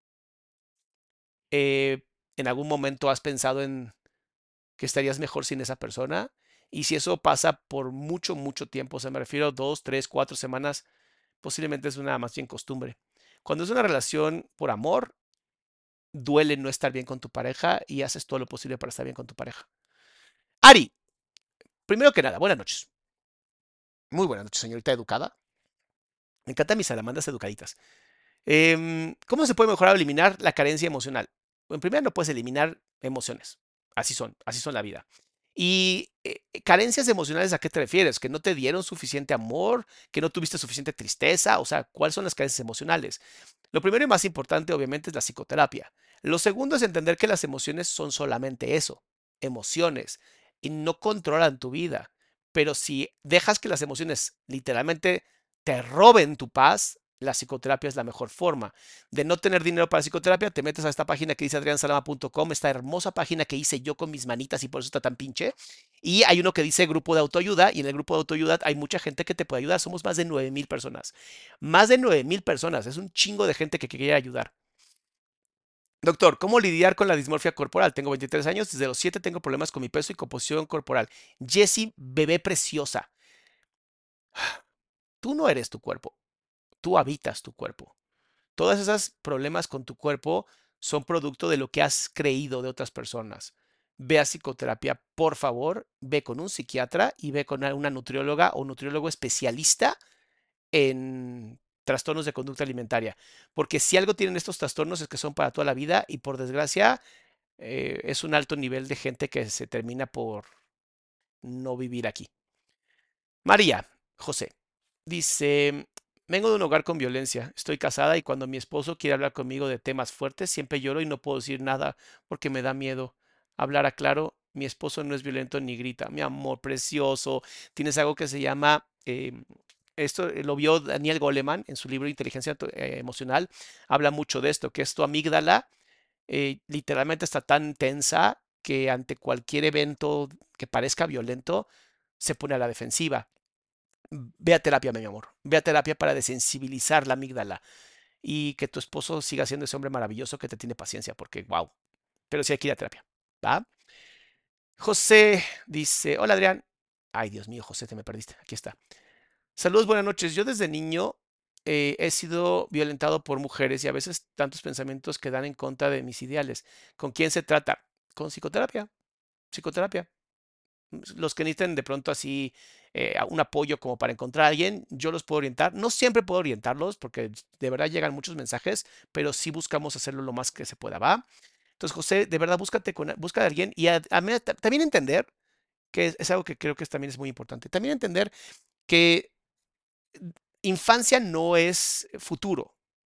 Eh, ¿En algún momento has pensado en que estarías mejor sin esa persona? Y si eso pasa por mucho, mucho tiempo, o sea, me refiero a 2, 3, 4 semanas, posiblemente es una más bien costumbre. Cuando es una relación por amor, duele no estar bien con tu pareja y haces todo lo posible para estar bien con tu pareja. Ari, primero que nada, buenas noches. Muy buenas noches, señorita educada. Me encantan mis salamandras educaditas. ¿Cómo se puede mejorar o eliminar la carencia emocional? En primer, no puedes eliminar emociones. Así son la vida. Y carencias emocionales, ¿a qué te refieres? ¿Que no te dieron suficiente amor? ¿Que no tuviste suficiente tristeza? O sea, ¿cuáles son las carencias emocionales? Lo primero y más importante, obviamente, es la psicoterapia. Lo segundo es entender que las emociones son solamente eso, emociones, y no controlan tu vida. Pero si dejas que las emociones literalmente te roben tu paz, la psicoterapia es la mejor forma. De no tener dinero para psicoterapia, te metes a esta página que dice adriansalama.com, esta hermosa página que hice yo con mis manitas y por eso está tan pinche. Y hay uno que dice grupo de autoayuda y en el grupo de autoayuda hay mucha gente que te puede ayudar. Somos más de 9,000 personas. Más de 9,000 personas. Es un chingo de gente que quiere ayudar. Doctor, ¿cómo lidiar con la dismorfia corporal? Tengo 23 años, desde los 7 tengo problemas con mi peso y composición corporal. Jessie, bebé preciosa, tú no eres tu cuerpo, tú habitas tu cuerpo. Todos esos problemas con tu cuerpo son producto de lo que has creído de otras personas. Ve a psicoterapia, por favor, ve con un psiquiatra y ve con una nutrióloga o nutriólogo especialista en trastornos de conducta alimentaria. Porque si algo tienen estos trastornos es que son para toda la vida y por desgracia es un alto nivel de gente que se termina por no vivir aquí. María José dice, vengo de un hogar con violencia, estoy casada y cuando mi esposo quiere hablar conmigo de temas fuertes, siempre lloro y no puedo decir nada porque me da miedo. Hablar a claro, mi esposo no es violento ni grita, mi amor precioso, tienes algo que se llama, esto lo vio Daniel Goleman en su libro Inteligencia Emocional, habla mucho de esto, que es tu amígdala, literalmente está tan tensa que ante cualquier evento que parezca violento, se pone a la defensiva. Ve a terapia, mi amor. Ve a terapia para desensibilizar la amígdala y que tu esposo siga siendo ese hombre maravilloso que te tiene paciencia, porque wow. Pero sí hay que ir a terapia. ¿Va? José dice: Hola Adrián. Ay, Dios mío, José, te me perdiste. Aquí está. Saludos, buenas noches. Yo desde niño he sido violentado por mujeres y a veces tantos pensamientos que dan en contra de mis ideales. ¿Con quién se trata? Con psicoterapia. Psicoterapia. Los que necesiten de pronto así un apoyo como para encontrar a alguien, yo los puedo orientar. No siempre puedo orientarlos porque de verdad llegan muchos mensajes, pero sí buscamos hacerlo lo más que se pueda, ¿va? Entonces, José, de verdad busca a alguien y también entender que es algo que creo que también es muy importante. También entender que infancia no es futuro.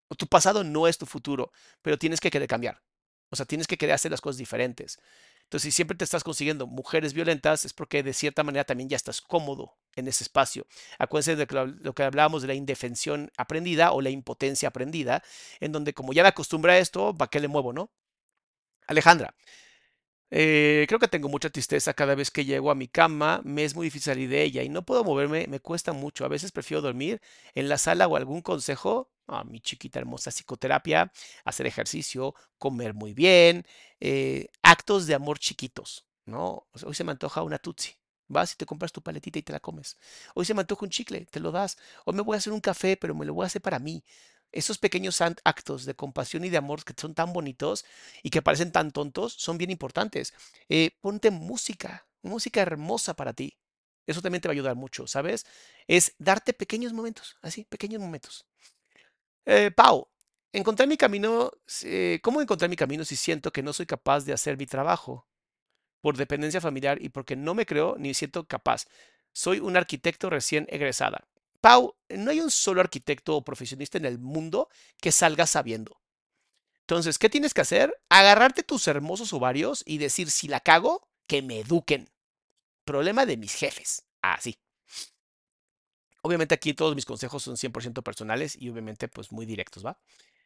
Tu pasado no es tu futuro, pero tienes que querer cambiar. O sea, tienes que querer hacer las cosas diferentes. Entonces, si siempre te estás consiguiendo mujeres violentas, es porque de cierta manera también ya estás cómodo en ese espacio. Acuérdense de lo que hablábamos de la indefensión aprendida o la impotencia aprendida, en donde como ya me acostumbré a esto, ¿para qué le muevo, no? Alejandra, creo que tengo mucha tristeza cada vez que llego a mi cama, me es muy difícil salir de ella y no puedo moverme, me cuesta mucho. A veces prefiero dormir en la sala o algún consejo. Mi chiquita hermosa, psicoterapia, hacer ejercicio, comer muy bien, actos de amor chiquitos, ¿no? O sea, hoy se me antoja una tutsi. Vas y te compras tu paletita y te la comes. Hoy se me antoja un chicle, te lo das. Hoy me voy a hacer un café, pero me lo voy a hacer para mí. Esos pequeños actos de compasión y de amor que son tan bonitos y que parecen tan tontos son bien importantes. Ponte música, música hermosa para ti. Eso también te va a ayudar mucho, ¿sabes? Es darte pequeños momentos, así, pequeños momentos. Pau, encontrar mi camino, ¿cómo encontrar mi camino si siento que no soy capaz de hacer mi trabajo por dependencia familiar y porque no me creo ni siento capaz? Soy un arquitecto recién egresada. Pau, no hay un solo arquitecto o profesionista en el mundo que salga sabiendo. Entonces, ¿qué tienes que hacer? Agarrarte tus hermosos ovarios y decir, si la cago, que me eduquen. Problema de mis jefes. Así. Obviamente aquí todos mis consejos son 100% personales y obviamente pues muy directos, ¿va?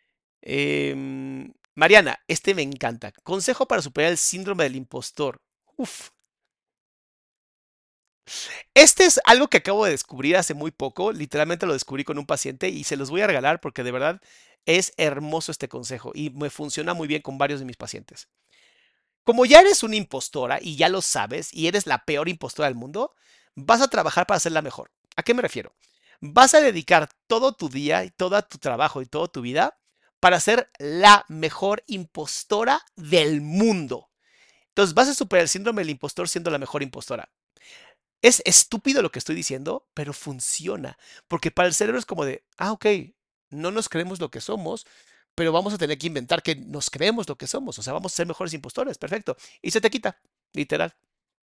Mariana, este me encanta. Consejo para superar el síndrome del impostor. Uf. Este es algo que acabo de descubrir hace muy poco. Literalmente lo descubrí con un paciente y se los voy a regalar porque de verdad es hermoso este consejo y me funciona muy bien con varios de mis pacientes. Como ya eres una impostora y ya lo sabes y eres la peor impostora del mundo, vas a trabajar para ser la mejor. ¿A qué me refiero? Vas a dedicar todo tu día y todo tu trabajo y toda tu vida para ser la mejor impostora del mundo. Entonces vas a superar el síndrome del impostor siendo la mejor impostora. Es estúpido lo que estoy diciendo, pero funciona. Porque para el cerebro es como de, ok, no nos creemos lo que somos, pero vamos a tener que inventar que nos creemos lo que somos. O sea, vamos a ser mejores impostores. Perfecto. Y se te quita, literal.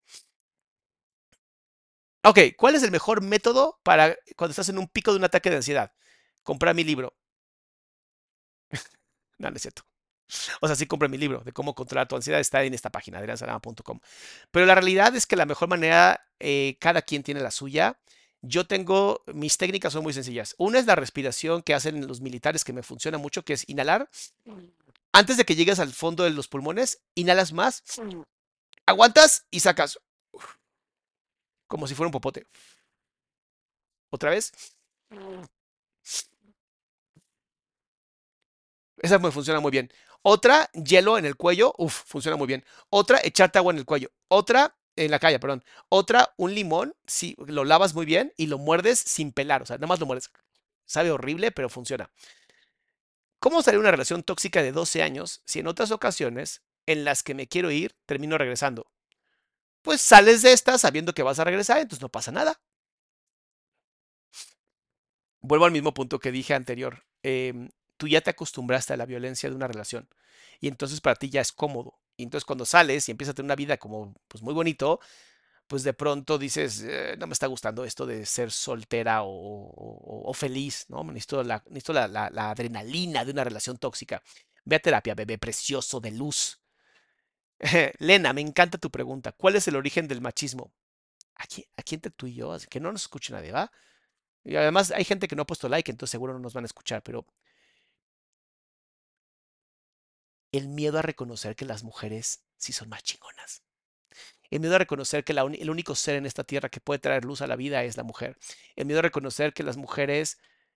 Ok, ¿cuál es el mejor método para cuando estás en un pico de un ataque de ansiedad? Comprar mi libro. No, no es cierto. O sea, sí compré mi libro de cómo controlar tu ansiedad, está en esta página, adriansalama.com. Pero la realidad es que la mejor manera, cada quien tiene la suya. Yo tengo, mis técnicas son muy sencillas. Una es la respiración que hacen los militares, que me funciona mucho, que es inhalar. Antes de que llegues al fondo de los pulmones, inhalas más, aguantas y sacas, como si fuera un popote. Otra vez. Esa me funciona muy bien. Otra, hielo en el cuello. Uf, funciona muy bien. Otra, echarte agua en el cuello. Otra, en la calle, perdón. Otra, un limón. Sí, lo lavas muy bien y lo muerdes sin pelar. O sea, nada más lo muerdes. Sabe horrible, pero funciona. ¿Cómo salir de una relación tóxica de 12 años si en otras ocasiones en las que me quiero ir termino regresando? Pues sales de esta sabiendo que vas a regresar, entonces no pasa nada. Vuelvo al mismo punto que dije anterior. Tú ya te acostumbraste a la violencia de una relación y entonces para ti ya es cómodo. Y entonces cuando sales y empiezas a tener una vida como pues muy bonito, pues de pronto dices, no me está gustando esto de ser soltera o feliz, ¿no? Necesito la adrenalina de una relación tóxica. Ve a terapia, bebé precioso de luz. Lena, me encanta tu pregunta. ¿Cuál es el origen del machismo? Aquí entre tú y yo, así que no nos escuche nadie, ¿va? Y además hay gente que no ha puesto like, entonces seguro no nos van a escuchar, pero el miedo a reconocer que las mujeres sí son más chingonas. El miedo a reconocer que el único ser en esta tierra que puede traer luz a la vida es la mujer. El miedo a reconocer que las mujeres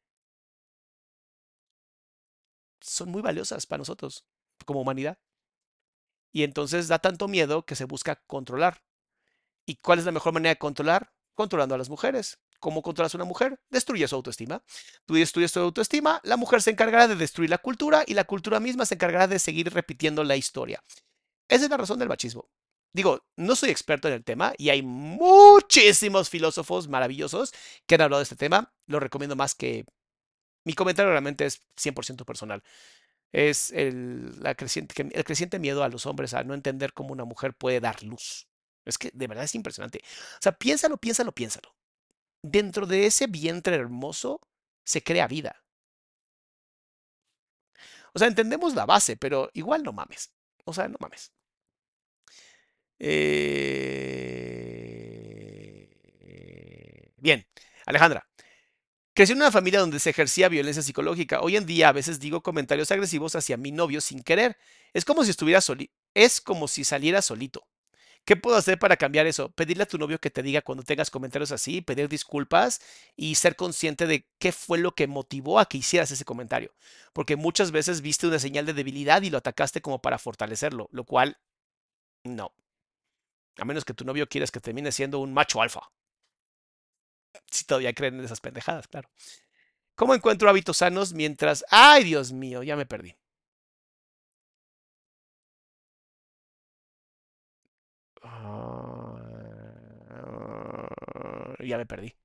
son muy valiosas para nosotros como humanidad. Y entonces da tanto miedo que se busca controlar. ¿Y cuál es la mejor manera de controlar? Controlando a las mujeres. ¿Cómo controlas a una mujer? Destruye su autoestima. Tú destruyes su autoestima, la mujer se encargará de destruir la cultura y la cultura misma se encargará de seguir repitiendo la historia. Esa es la razón del machismo. Digo, no soy experto en el tema y hay muchísimos filósofos maravillosos que han hablado de este tema. Lo recomiendo más que... Mi comentario realmente es 100% personal. Es el creciente miedo a los hombres a no entender cómo una mujer puede dar luz. Es que de verdad es impresionante. O sea, piénsalo, piénsalo, piénsalo. Dentro de ese vientre hermoso se crea vida. O sea, entendemos la base, pero igual no mames. O sea, no mames. Bien, Alejandra. Crecí en una familia donde se ejercía violencia psicológica. Hoy en día a veces digo comentarios agresivos hacia mi novio sin querer. Es como si saliera solito. ¿Qué puedo hacer para cambiar eso? Pedirle a tu novio que te diga cuando tengas comentarios así, pedir disculpas y ser consciente de qué fue lo que motivó a que hicieras ese comentario. Porque muchas veces viste una señal de debilidad y lo atacaste como para fortalecerlo, lo cual no. A menos que tu novio quieras que termine siendo un macho alfa. Si todavía creen en esas pendejadas, claro. ¿Cómo encuentro hábitos sanos mientras... ¡Ay, Dios mío! Ya me perdí. Ya me perdí.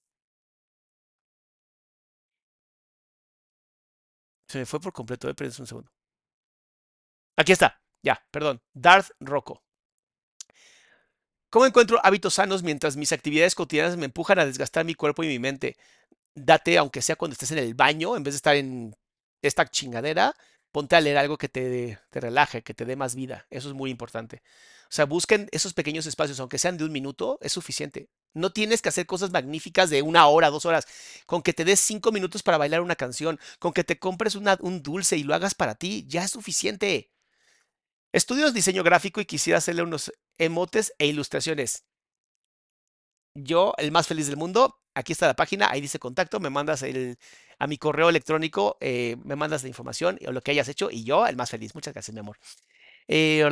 Se me fue por completo. Espérense un segundo. Aquí está. Ya, perdón. Darth Rocco. ¿Cómo encuentro hábitos sanos mientras mis actividades cotidianas me empujan a desgastar mi cuerpo y mi mente? Date, aunque sea cuando estés en el baño, en vez de estar en esta chingadera, ponte a leer algo que te relaje, que te dé más vida. Eso es muy importante. O sea, busquen esos pequeños espacios, aunque sean de un minuto, es suficiente. No tienes que hacer cosas magníficas de 1 hora, 2 horas. Con que te des 5 minutos para bailar una canción, con que te compres un dulce y lo hagas para ti, ya es suficiente. Estudios diseño gráfico y quisiera hacerle unos emotes e ilustraciones. Yo, el más feliz del mundo, aquí está la página, ahí dice contacto, me mandas a mi correo electrónico, me mandas la información o lo que hayas hecho y yo, el más feliz. Muchas gracias, mi amor. Eh,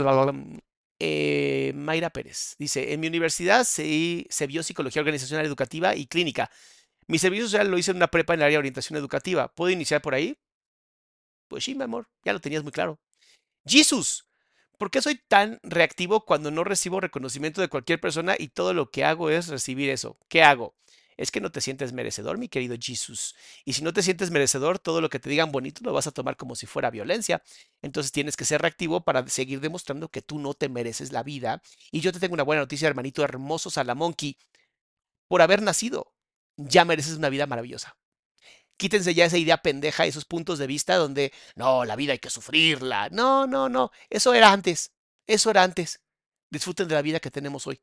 Mayra Pérez dice, en mi universidad se vio psicología organizacional educativa y clínica. Mi servicio social lo hice en una prepa en el área de orientación educativa. ¿Puedo iniciar por ahí? Pues sí, mi amor, ya lo tenías muy claro. ¡Jesus! ¿Por qué soy tan reactivo cuando no recibo reconocimiento de cualquier persona y todo lo que hago es recibir eso? ¿Qué hago? Es que no te sientes merecedor, mi querido Jesus. Y si no te sientes merecedor, todo lo que te digan bonito lo vas a tomar como si fuera violencia. Entonces tienes que ser reactivo para seguir demostrando que tú no te mereces la vida. Y yo te tengo una buena noticia, hermanito hermoso Salamonkey. Por haber nacido, ya mereces una vida maravillosa. Quítense ya esa idea pendeja, esos puntos de vista donde, no, la vida hay que sufrirla. No, no, no. Eso era antes. Eso era antes. Disfruten de la vida que tenemos hoy.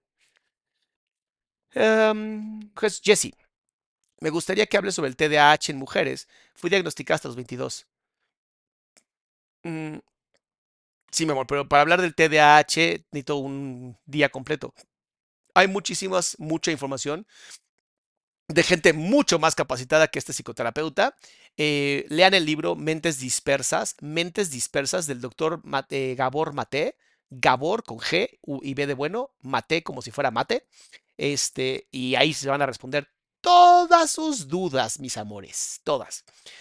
Pues, Jesse, me gustaría que hables sobre el TDAH en mujeres. Fui diagnosticada hasta los 22. Mm, sí, mi amor, pero para hablar del TDAH necesito un día completo. Hay mucha información de gente mucho más capacitada que este psicoterapeuta. Lean el libro Mentes Dispersas del doctor Gabor Maté. Gabor con G y B de bueno, Maté como si fuera mate. Y ahí se van a responder todas sus dudas, mis amores, todas.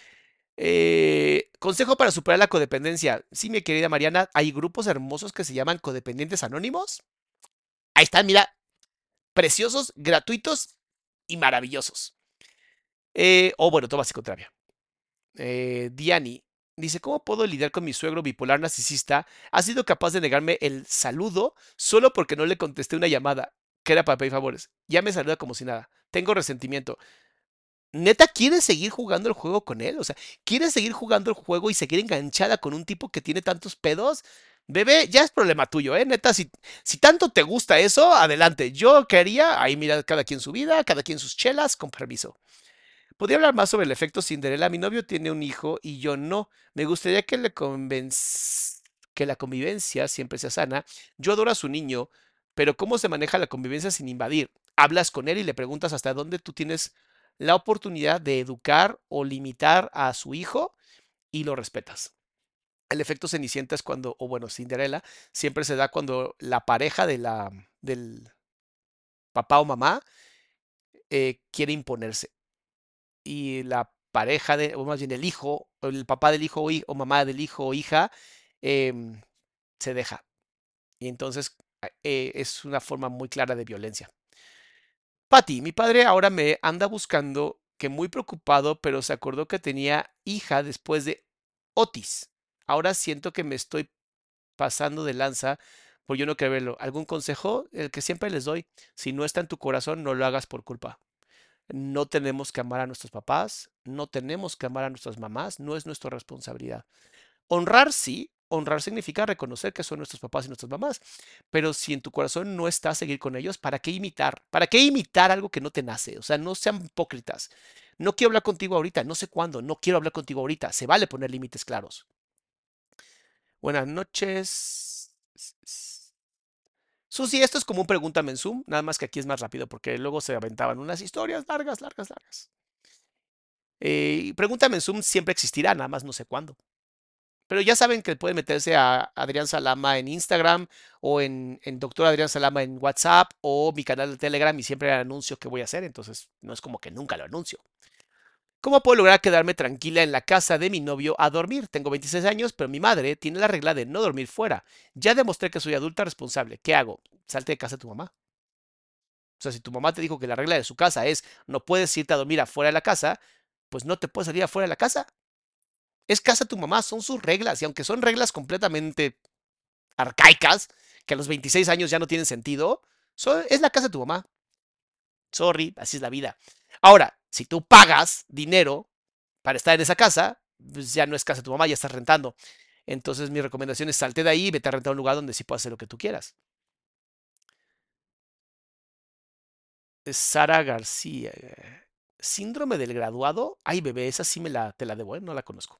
Consejo para superar la codependencia. Sí, mi querida Mariana, hay grupos hermosos que se llaman codependientes anónimos. Ahí están, mira, preciosos, gratuitos y maravillosos. O bueno, toma psicoterapia. Diani dice, ¿cómo puedo lidiar con mi suegro bipolar narcisista? Ha sido capaz de negarme el saludo solo porque no le contesté una llamada, que era para pedir favores. Ya me saluda como si nada. Tengo resentimiento. ¿Neta quieres seguir jugando el juego con él? O sea, ¿quieres seguir jugando el juego y seguir enganchada con un tipo que tiene tantos pedos? Bebé, ya es problema tuyo, ¿eh? Neta, si tanto te gusta eso, adelante. Yo quería, ahí mira, cada quien su vida, cada quien sus chelas, con permiso. ¿Podría hablar más sobre el efecto Cinderella? Mi novio tiene un hijo y yo no. Me gustaría que la convivencia siempre sea sana. Yo adoro a su niño, pero ¿cómo se maneja la convivencia sin invadir? Hablas con él y le preguntas hasta dónde tú tienes la oportunidad de educar o limitar a su hijo y lo respetas. El efecto Cenicienta es cuando, o bueno, Cinderella, siempre se da cuando la pareja del papá o mamá quiere imponerse y la pareja de, o más bien el hijo, o el papá del hijo o mamá del hijo o hija, em, se deja. Y entonces es una forma muy clara de violencia. Patti, mi padre ahora me anda buscando, que muy preocupado, pero se acordó que tenía hija después de Otis. Ahora siento que me estoy pasando de lanza por yo no quererlo. ¿Algún consejo? El que siempre les doy. Si no está en tu corazón, no lo hagas por culpa. No tenemos que amar a nuestros papás, no tenemos que amar a nuestras mamás, no es nuestra responsabilidad. Honrar sí, honrar significa reconocer que son nuestros papás y nuestras mamás, pero si en tu corazón no está seguir con ellos, ¿para qué imitar? ¿Para qué imitar algo que no te nace? O sea, no sean hipócritas. No quiero hablar contigo ahorita, no sé cuándo, no quiero hablar contigo ahorita. Se vale poner límites claros. Buenas noches. Susi, esto es como un pregúntame en Zoom, nada más que aquí es más rápido porque luego se aventaban unas historias largas, largas, largas. Pregúntame en Zoom siempre existirá, nada más no sé cuándo. Pero ya saben que pueden meterse a Adrián Salama en Instagram o en Doctor Adrián Salama en WhatsApp o mi canal de Telegram y siempre anuncio que voy a hacer, entonces no es como que nunca lo anuncio. ¿Cómo puedo lograr quedarme tranquila en la casa de mi novio a dormir? Tengo 26 años, pero mi madre tiene la regla de no dormir fuera. Ya demostré que soy adulta responsable. ¿Qué hago? Salte de casa de tu mamá. O sea, si tu mamá te dijo que la regla de su casa es no puedes irte a dormir afuera de la casa, pues no te puedes salir afuera de la casa. Es casa de tu mamá, son sus reglas. Y aunque son reglas completamente arcaicas, que a los 26 años ya no tienen sentido, es la casa de tu mamá. Sorry, así es la vida. Ahora, si tú pagas dinero para estar en esa casa, pues ya no es casa de tu mamá, ya estás rentando. Entonces mi recomendación es salte de ahí y vete a rentar un lugar donde sí puedas hacer lo que tú quieras. Sara García. Síndrome del graduado. Ay, bebé, esa sí te la debo, ¿eh? No la conozco.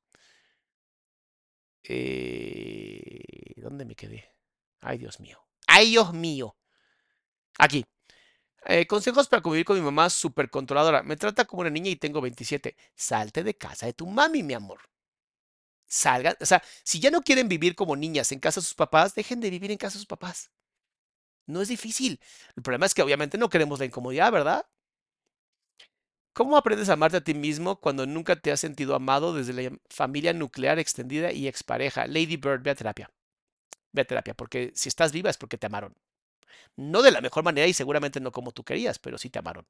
¿Dónde me quedé? Ay, Dios mío. Ay, Dios mío. Aquí. Consejos para convivir con mi mamá súper controladora. Me trata como una niña y tengo 27. Salte de casa de tu mami, mi amor. Salgan. O sea, si ya no quieren vivir como niñas en casa de sus papás, dejen de vivir en casa de sus papás. No es difícil. El problema es que obviamente no queremos la incomodidad, ¿verdad? ¿Cómo aprendes a amarte a ti mismo cuando nunca te has sentido amado desde la familia nuclear extendida y expareja? Lady Bird, ve a terapia. Ve a terapia, porque si estás viva es porque te amaron. No de la mejor manera y seguramente no como tú querías, pero sí te amaron.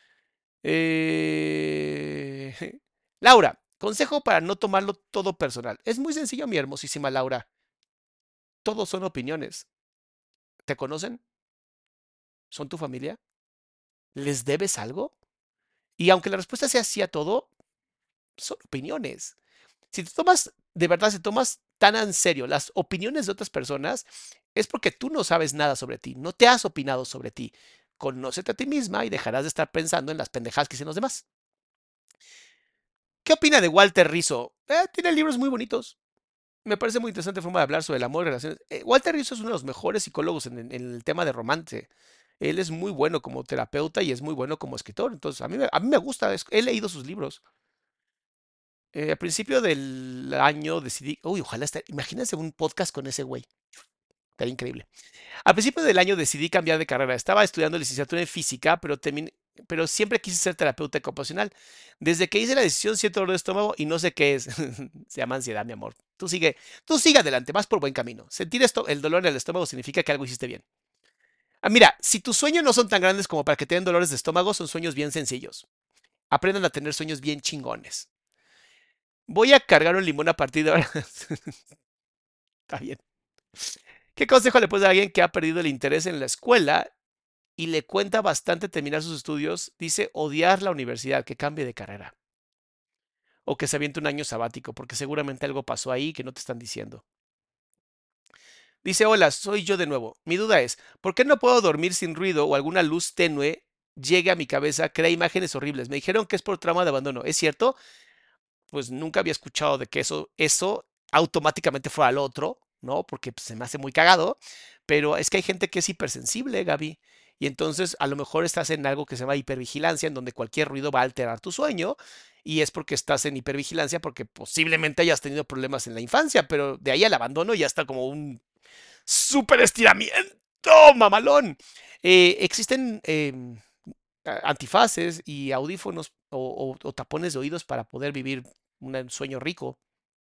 Laura, consejo para no tomarlo todo personal. Es muy sencillo, mi hermosísima Laura. Todos son opiniones. ¿Te conocen? ¿Son tu familia? ¿Les debes algo? Y aunque la respuesta sea sí a todo, son opiniones. Si te tomas, de verdad, si tomas tan en serio las opiniones de otras personas, es porque tú no sabes nada sobre ti, no te has opinado sobre ti. Conócete a ti misma y dejarás de estar pensando en las pendejadas que dicen los demás. ¿Qué opina de Walter Rizzo? Tiene libros muy bonitos. Me parece muy interesante forma de hablar sobre el amor y relaciones. Walter Rizzo es uno de los mejores psicólogos en el tema de romance. Él es muy bueno como terapeuta y es muy bueno como escritor. Entonces, a mí me gusta. He leído sus libros. Al principio del año decidí, uy, ojalá imagínense un podcast con ese güey. Estaría increíble. Al principio del año decidí cambiar de carrera. Estaba estudiando licenciatura en física, pero siempre quise ser terapeuta ocupacional. Desde que hice la decisión siento dolor de estómago y no sé qué es. Se llama ansiedad, mi amor. Tú sigue adelante, vas por buen camino. Sentir el dolor en el estómago significa que algo hiciste bien. Mira, si tus sueños no son tan grandes como para que te den dolores de estómago, son sueños bien sencillos. Aprendan a tener sueños bien chingones. Voy a cargar un limón a partir de ahora. Está bien. ¿Qué consejo le puedes dar a alguien que ha perdido el interés en la escuela y le cuenta bastante terminar sus estudios? Dice odiar la universidad, que cambie de carrera. O que se aviente un año sabático, porque seguramente algo pasó ahí que no te están diciendo. Dice, hola, soy yo de nuevo. Mi duda es, ¿por qué no puedo dormir sin ruido o alguna luz tenue llegue a mi cabeza, crea imágenes horribles? Me dijeron que es por trauma de abandono. ¿Es cierto? Pues nunca había escuchado de que eso automáticamente fuera al otro, ¿no? Porque pues, se me hace muy cagado, pero es que hay gente que es hipersensible, Gaby, y entonces a lo mejor estás en algo que se llama hipervigilancia, en donde cualquier ruido va a alterar tu sueño, y es porque estás en hipervigilancia, porque posiblemente hayas tenido problemas en la infancia, pero de ahí al abandono ya está como un súper estiramiento, mamalón. Existen antifaces y audífonos o tapones de oídos para poder vivir un sueño rico.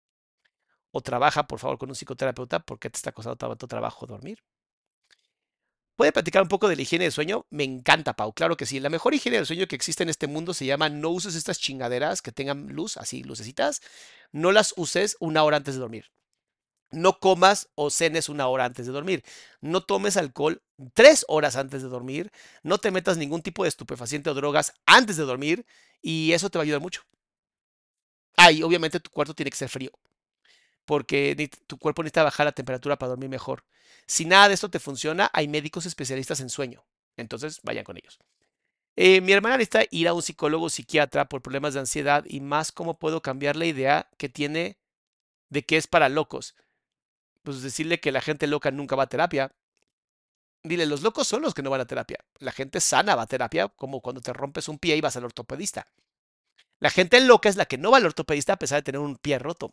O trabaja, por favor, con un psicoterapeuta porque te está costando tanto trabajo dormir. ¿Puede platicar un poco de la higiene de sueño? Me encanta, Pau. Claro que sí. La mejor higiene del sueño que existe en este mundo se llama no uses estas chingaderas que tengan luz, así, lucecitas. No las uses una hora antes de dormir. No comas o cenes una hora antes de dormir. No tomes alcohol 3 horas antes de dormir. No te metas ningún tipo de estupefaciente o drogas antes de dormir. Y eso te va a ayudar mucho. Y obviamente tu cuarto tiene que ser frío. porque tu cuerpo necesita bajar la temperatura para dormir mejor. Si nada de esto te funciona, hay médicos especialistas en sueño. Entonces, vayan con ellos. Mi hermana necesita ir a un psicólogo o psiquiatra por problemas de ansiedad y más cómo puedo cambiar la idea que tiene de que es para locos. Pues decirle que la gente loca nunca va a terapia. Dile, los locos son los que no van a terapia. La gente sana va a terapia, como cuando te rompes un pie y vas al ortopedista. La gente loca es la que no va al ortopedista a pesar de tener un pie roto.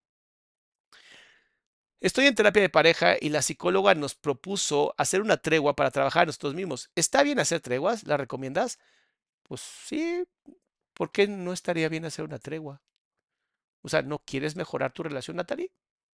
Estoy en terapia de pareja y la psicóloga nos propuso hacer una tregua para trabajar nosotros mismos. ¿Está bien hacer treguas? ¿La recomiendas? Pues sí, ¿por qué no estaría bien hacer una tregua? O sea, ¿no quieres mejorar tu relación, Natalie?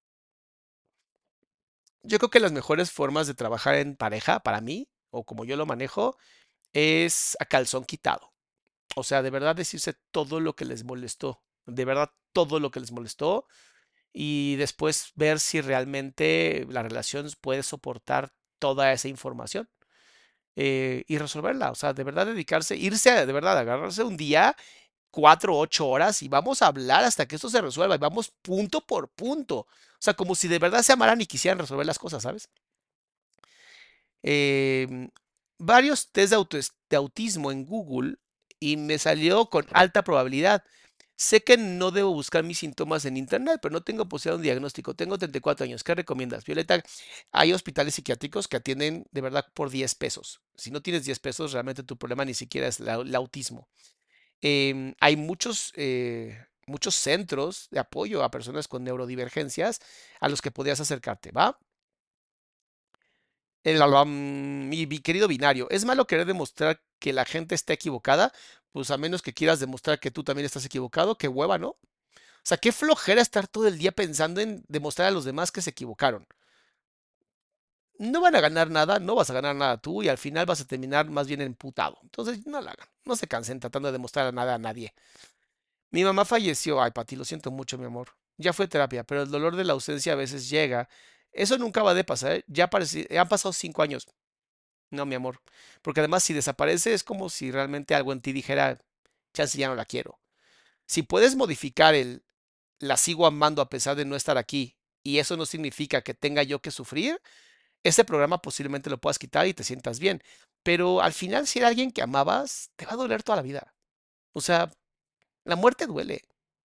Yo creo que las mejores formas de trabajar en pareja, para mí, o como yo lo manejo, es a calzón quitado. O sea, de verdad decirse todo lo que les molestó. De verdad, todo lo que les molestó. Y después ver si realmente la relación puede soportar toda esa información. Y resolverla. O sea, de verdad dedicarse, irse, de verdad, agarrarse un día 4, 8 horas y vamos a hablar hasta que esto se resuelva y vamos punto por punto. O sea, como si de verdad se amaran y quisieran resolver las cosas, ¿sabes? Em, Varios test de autismo en Google y me salió con alta probabilidad. Sé que no debo buscar mis síntomas en internet, pero no tengo posibilidad de un diagnóstico. Tengo 34 años. ¿Qué recomiendas? Violeta, hay hospitales psiquiátricos que atienden de verdad por 10 pesos. Si no tienes 10 pesos, realmente tu problema ni siquiera es el autismo. Hay muchos centros de apoyo a personas con neurodivergencias a los que podrías acercarte, ¿va? Mi querido binario, ¿es malo querer demostrar que la gente está equivocada? Pues a menos que quieras demostrar que tú también estás equivocado, qué hueva, ¿no? O sea, qué flojera estar todo el día pensando en demostrar a los demás que se equivocaron. No van a ganar nada, no vas a ganar nada tú y al final vas a terminar más bien emputado. Entonces, no la hagan, no se cansen tratando de demostrar nada a nadie. Mi mamá falleció. Ay, Pati, lo siento mucho, mi amor. Ya fue terapia, pero el dolor de la ausencia a veces llega. Eso nunca va de pasar. Han pasado 5 años. No, mi amor. Porque además, si desaparece, es como si realmente algo en ti dijera, chance ya no la quiero. Si puedes modificar la sigo amando a pesar de no estar aquí, y eso no significa que tenga yo que sufrir, ese programa posiblemente lo puedas quitar y te sientas bien. Pero al final, si era alguien que amabas, te va a doler toda la vida. O sea, la muerte duele.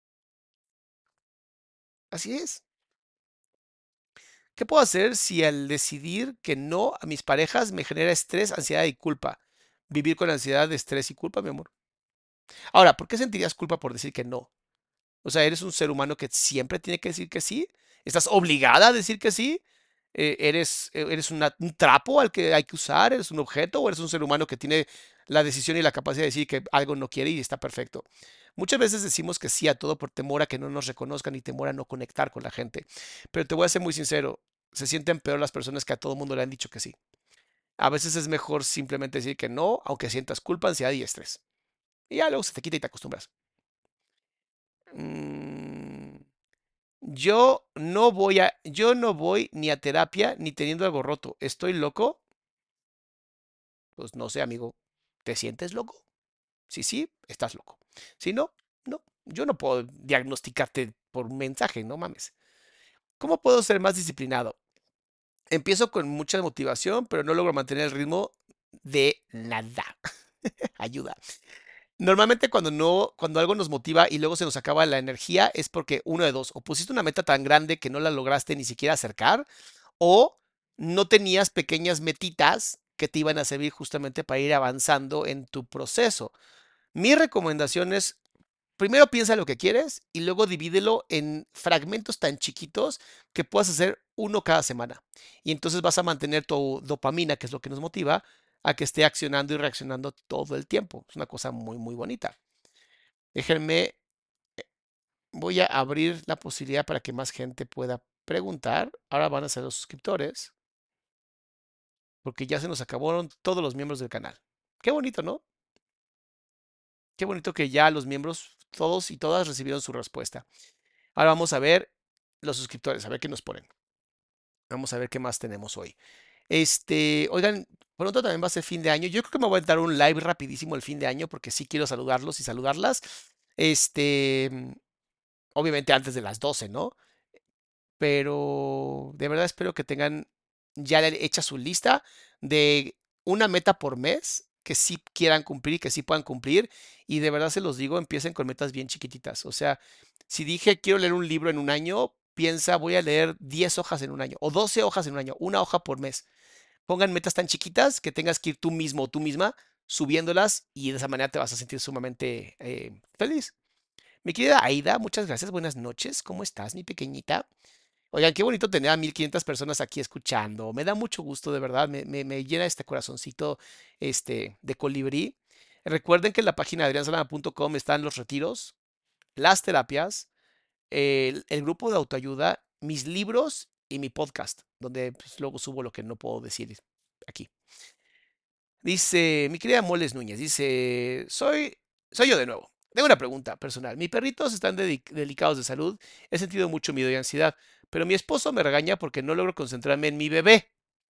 Así es. ¿Qué puedo hacer si al decidir que no a mis parejas me genera estrés, ansiedad y culpa? Vivir con ansiedad, estrés y culpa, mi amor. Ahora, ¿por qué sentirías culpa por decir que no? O sea, ¿eres un ser humano que siempre tiene que decir que sí? ¿Estás obligada a decir que sí? ¿Eres un trapo al que hay que usar? ¿Eres un objeto? ¿O eres un ser humano que tiene la decisión y la capacidad de decir que algo no quiere y está perfecto? Muchas veces decimos que sí a todo por temor a que no nos reconozcan y temor a no conectar con la gente. Pero te voy a ser muy sincero, se sienten peor las personas que a todo mundo le han dicho que sí. A veces es mejor simplemente decir que no, aunque sientas culpa, ansiedad y estrés. Y ya luego se te quita y te acostumbras. Mm, yo no voy ni a terapia ni teniendo algo roto. ¿Estoy loco? Pues no sé, amigo. ¿Te sientes loco? Si sí, estás loco. Si no, no. Yo no puedo diagnosticarte por un mensaje, no mames. ¿Cómo puedo ser más disciplinado? Empiezo con mucha motivación, pero no logro mantener el ritmo de nada. Ayuda. Normalmente cuando algo nos motiva y luego se nos acaba la energía es porque uno de dos, o pusiste una meta tan grande que no la lograste ni siquiera acercar, o no tenías pequeñas metitas que te iban a servir justamente para ir avanzando en tu proceso. Mi recomendación es, primero piensa lo que quieres y luego divídelo en fragmentos tan chiquitos que puedas hacer uno cada semana. Y entonces vas a mantener tu dopamina, que es lo que nos motiva, a que esté accionando y reaccionando todo el tiempo. Es una cosa muy, muy bonita. Déjenme, voy a abrir la posibilidad para que más gente pueda preguntar. Ahora van a ser los suscriptores, porque ya se nos acabaron todos los miembros del canal. Qué bonito, ¿no? Qué bonito que ya los miembros, todos y todas, recibieron su respuesta. Ahora vamos a ver los suscriptores, a ver qué nos ponen. Vamos a ver qué más tenemos hoy. Oigan, pronto también va a ser fin de año. Yo creo que me voy a dar un live rapidísimo el fin de año porque sí quiero saludarlos y saludarlas. Este, obviamente antes de las 12, ¿no? pero de verdad espero que tengan ya hecha su lista de una meta por mes que sí quieran cumplir y que sí puedan cumplir. Y de verdad se los digo, empiecen con metas bien chiquititas. O sea, si dije quiero leer un libro en un año, piensa voy a leer 10 hojas en un año o 12 hojas en un año, una hoja por mes. Pongan metas tan chiquitas que tengas que ir tú mismo o tú misma subiéndolas y de esa manera te vas a sentir sumamente feliz. Mi querida Aida, muchas gracias. Buenas noches. ¿Cómo estás, mi pequeñita? Oigan, qué bonito tener a 1500 personas aquí escuchando. Me da mucho gusto, de verdad. Me llena este corazoncito de colibrí. Recuerden que en la página de adriansalama.com están los retiros, las terapias, el grupo de autoayuda, mis libros y mi podcast, donde pues, luego subo lo que no puedo decir aquí. Dice, mi querida Moles Núñez, dice, soy yo de nuevo. Tengo una pregunta personal. Mis perritos están delicados de salud. He sentido mucho miedo y ansiedad, pero mi esposo me regaña porque no logro concentrarme en mi bebé.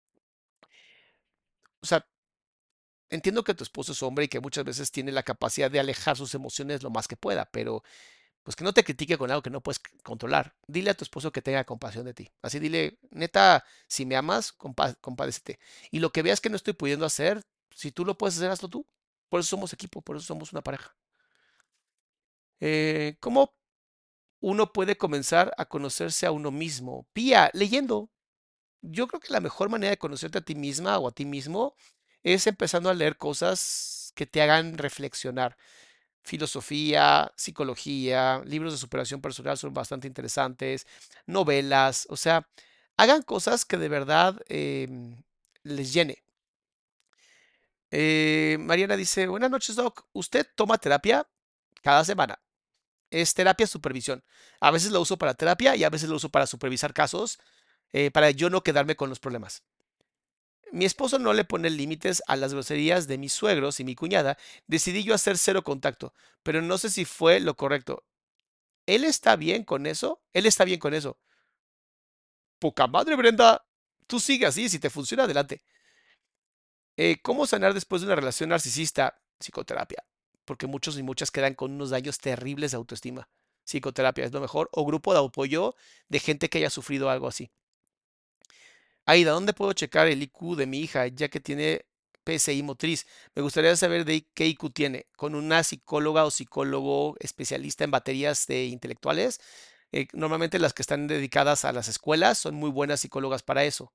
O sea, entiendo que tu esposo es hombre y que muchas veces tiene la capacidad de alejar sus emociones lo más que pueda, pero pues que no te critique con algo que no puedes controlar. Dile a tu esposo que tenga compasión de ti. Así dile, neta, si me amas, compadécete. Y lo que veas que no estoy pudiendo hacer, si tú lo puedes hacer, hazlo tú. Por eso somos equipo, por eso somos una pareja. ¿Cómo uno puede comenzar a conocerse a uno mismo? Pía, leyendo. Yo creo que la mejor manera de conocerte a ti misma o a ti mismo es empezando a leer cosas que te hagan reflexionar. Filosofía, psicología, libros de superación personal son bastante interesantes, novelas, o sea, hagan cosas que de verdad les llene. Mariana dice, buenas noches, Doc. ¿Usted toma terapia? Cada semana. Es terapia supervisión. A veces lo uso para terapia y a veces lo uso para supervisar casos, para yo no quedarme con los problemas. Mi esposo no le pone límites a las groserías de mis suegros y mi cuñada. Decidí yo hacer cero contacto, pero no sé si fue lo correcto. ¿Él está bien con eso? Él está bien con eso. Poca madre, Brenda. Tú sigue así, si te funciona, adelante. ¿Cómo sanar después de una relación narcisista? Psicoterapia. Porque muchos y muchas quedan con unos daños terribles de autoestima. Psicoterapia es lo mejor. O grupo de apoyo de gente que haya sufrido algo así. Aida, ¿dónde puedo checar el IQ de mi hija, ya que tiene PSI motriz? Me gustaría saber de qué IQ tiene. ¿Con una psicóloga o psicólogo especialista en baterías de intelectuales? Normalmente las que están dedicadas a las escuelas son muy buenas psicólogas para eso.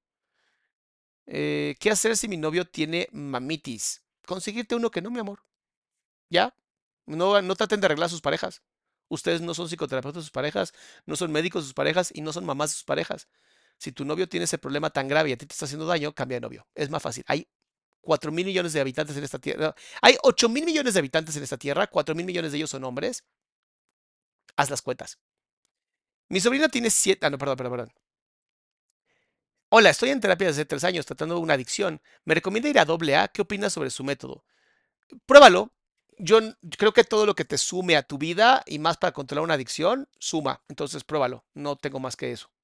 ¿Qué hacer si mi novio tiene mamitis? Conseguirte uno que no, mi amor. ¿Ya? No traten de arreglar sus parejas. Ustedes no son psicoterapeutas de sus parejas, no son médicos de sus parejas y no son mamás de sus parejas. Si tu novio tiene ese problema tan grave y a ti te está haciendo daño, cambia de novio. Es más fácil. Hay 4.000 millones de habitantes en esta tierra. Hay 8.000 millones de habitantes en esta tierra. 4.000 millones de ellos son hombres. Haz las cuentas. Mi sobrina tiene 7. Ah, no, perdón. Hola, estoy en terapia desde 3 años tratando una adicción. Me recomienda ir a AA. ¿Qué opinas sobre su método? Pruébalo. Creo que todo lo que te sume a tu vida y más para controlar una adicción, suma. Entonces, pruébalo. No tengo más que eso.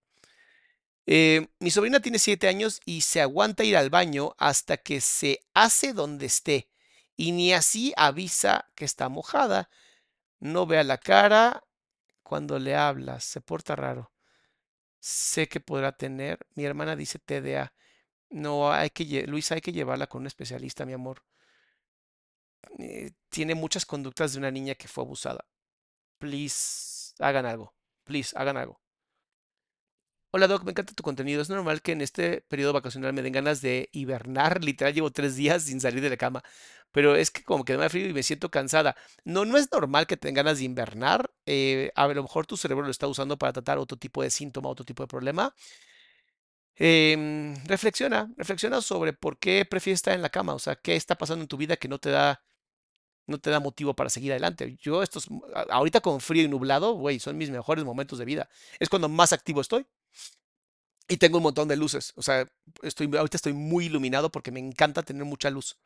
Mi sobrina tiene 7 años y se aguanta ir al baño hasta que se hace donde esté. Y ni así avisa que está mojada. No vea la cara cuando le hablas. Se porta raro. Sé que podrá tener. Mi hermana dice TDA. No, Luisa, hay que llevarla con un especialista, mi amor. Tiene muchas conductas de una niña que fue abusada. Please, hagan algo. Please, hagan algo. Hola Doc, me encanta tu contenido. Es normal que en este periodo vacacional me den ganas de hibernar. Literal, llevo 3 días sin salir de la cama. Pero es que como que me da frío y me siento cansada. No, no es normal que tengan ganas de invernar. A lo mejor tu cerebro lo está usando para tratar otro tipo de síntoma, otro tipo de problema. Reflexiona sobre por qué prefieres estar en la cama. O sea, qué está pasando en tu vida que no te da motivo para seguir adelante. Ahorita con frío y nublado, güey, son mis mejores momentos de vida. Es cuando más activo estoy. Y tengo un montón de luces. O sea, ahorita estoy muy iluminado porque me encanta tener mucha luz.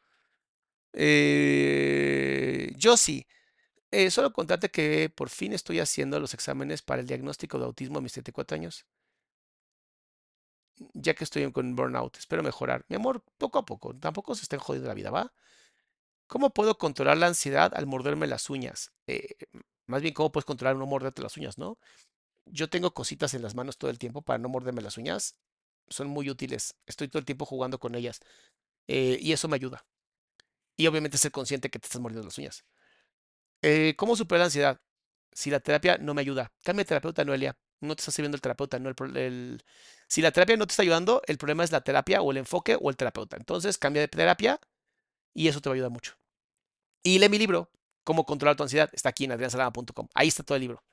Yo sí. Solo contarte que por fin estoy haciendo los exámenes para el diagnóstico de autismo a mis 34 años. Ya que estoy con burnout. Espero mejorar. Mi amor, poco a poco. Tampoco se estén jodiendo la vida, ¿va? ¿Cómo puedo controlar la ansiedad al morderme las uñas? Más bien, ¿cómo puedes controlar no morderte las uñas, no? yo tengo cositas en las manos todo el tiempo para no morderme las uñas. Son muy útiles. Estoy todo el tiempo jugando con ellas. Y eso me ayuda. Y obviamente ser consciente que te estás mordiendo las uñas. ¿Cómo superar la ansiedad? Si la terapia no me ayuda, cambia de terapeuta, Noelia. No te está sirviendo el terapeuta, no Si la terapia no te está ayudando, el problema es la terapia o el enfoque o el terapeuta. Entonces, cambia de terapia y eso te va a ayudar mucho. Y lee mi libro, Cómo controlar tu ansiedad. Está aquí en adriansalama.com. Ahí está todo el libro.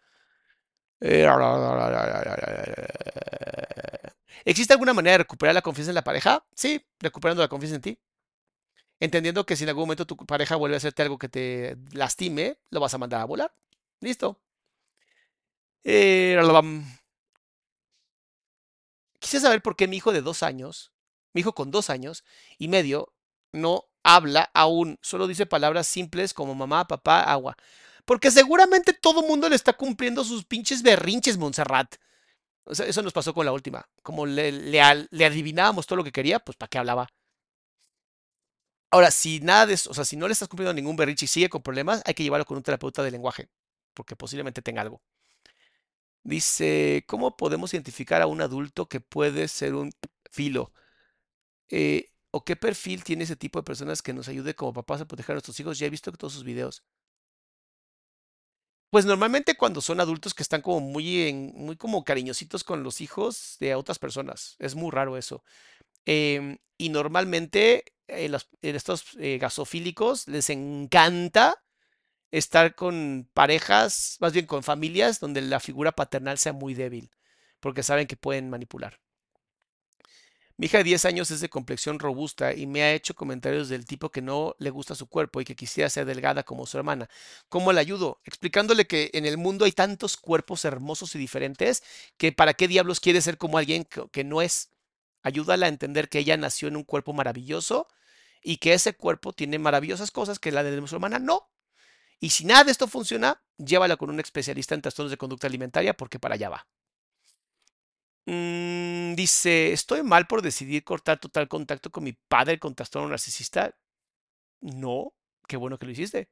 ¿Existe alguna manera de recuperar la confianza en la pareja? Sí, recuperando la confianza en ti. Entendiendo que si en algún momento tu pareja vuelve a hacerte algo que te lastime, lo vas a mandar a volar. Listo. Quise saber por qué mi hijo con 2 años y medio, no habla aún, solo dice palabras simples como mamá, papá, agua. Porque seguramente todo mundo le está cumpliendo sus pinches berrinches, Montserrat. O sea, eso nos pasó con la última. Como le adivinábamos todo lo que quería, pues ¿para qué hablaba? Ahora, si nada de eso, o sea, si no le estás cumpliendo ningún berrinche y sigue con problemas, hay que llevarlo con un terapeuta de lenguaje, porque posiblemente tenga algo. Dice, ¿cómo podemos identificar a un adulto que puede ser un filo? ¿O qué perfil tiene ese tipo de personas que nos ayude como papás a proteger a nuestros hijos? Ya he visto todos sus videos. Pues normalmente cuando son adultos que están como muy como cariñositos con los hijos de otras personas. Es muy raro eso. Y normalmente estos gasofílicos les encanta estar con parejas, más bien con familias donde la figura paternal sea muy débil, porque saben que pueden manipular. Mi hija de 10 años es de complexión robusta y me ha hecho comentarios del tipo que no le gusta su cuerpo y que quisiera ser delgada como su hermana. ¿Cómo le ayudo? Explicándole que en el mundo hay tantos cuerpos hermosos y diferentes que para qué diablos quiere ser como alguien que no es. Ayúdala a entender que ella nació en un cuerpo maravilloso y que ese cuerpo tiene maravillosas cosas que la de su hermana no. Y si nada de esto funciona, llévala con un especialista en trastornos de conducta alimentaria porque para allá va. Dice, ¿estoy mal por decidir cortar total contacto con mi padre con trastorno narcisista? No, qué bueno que lo hiciste.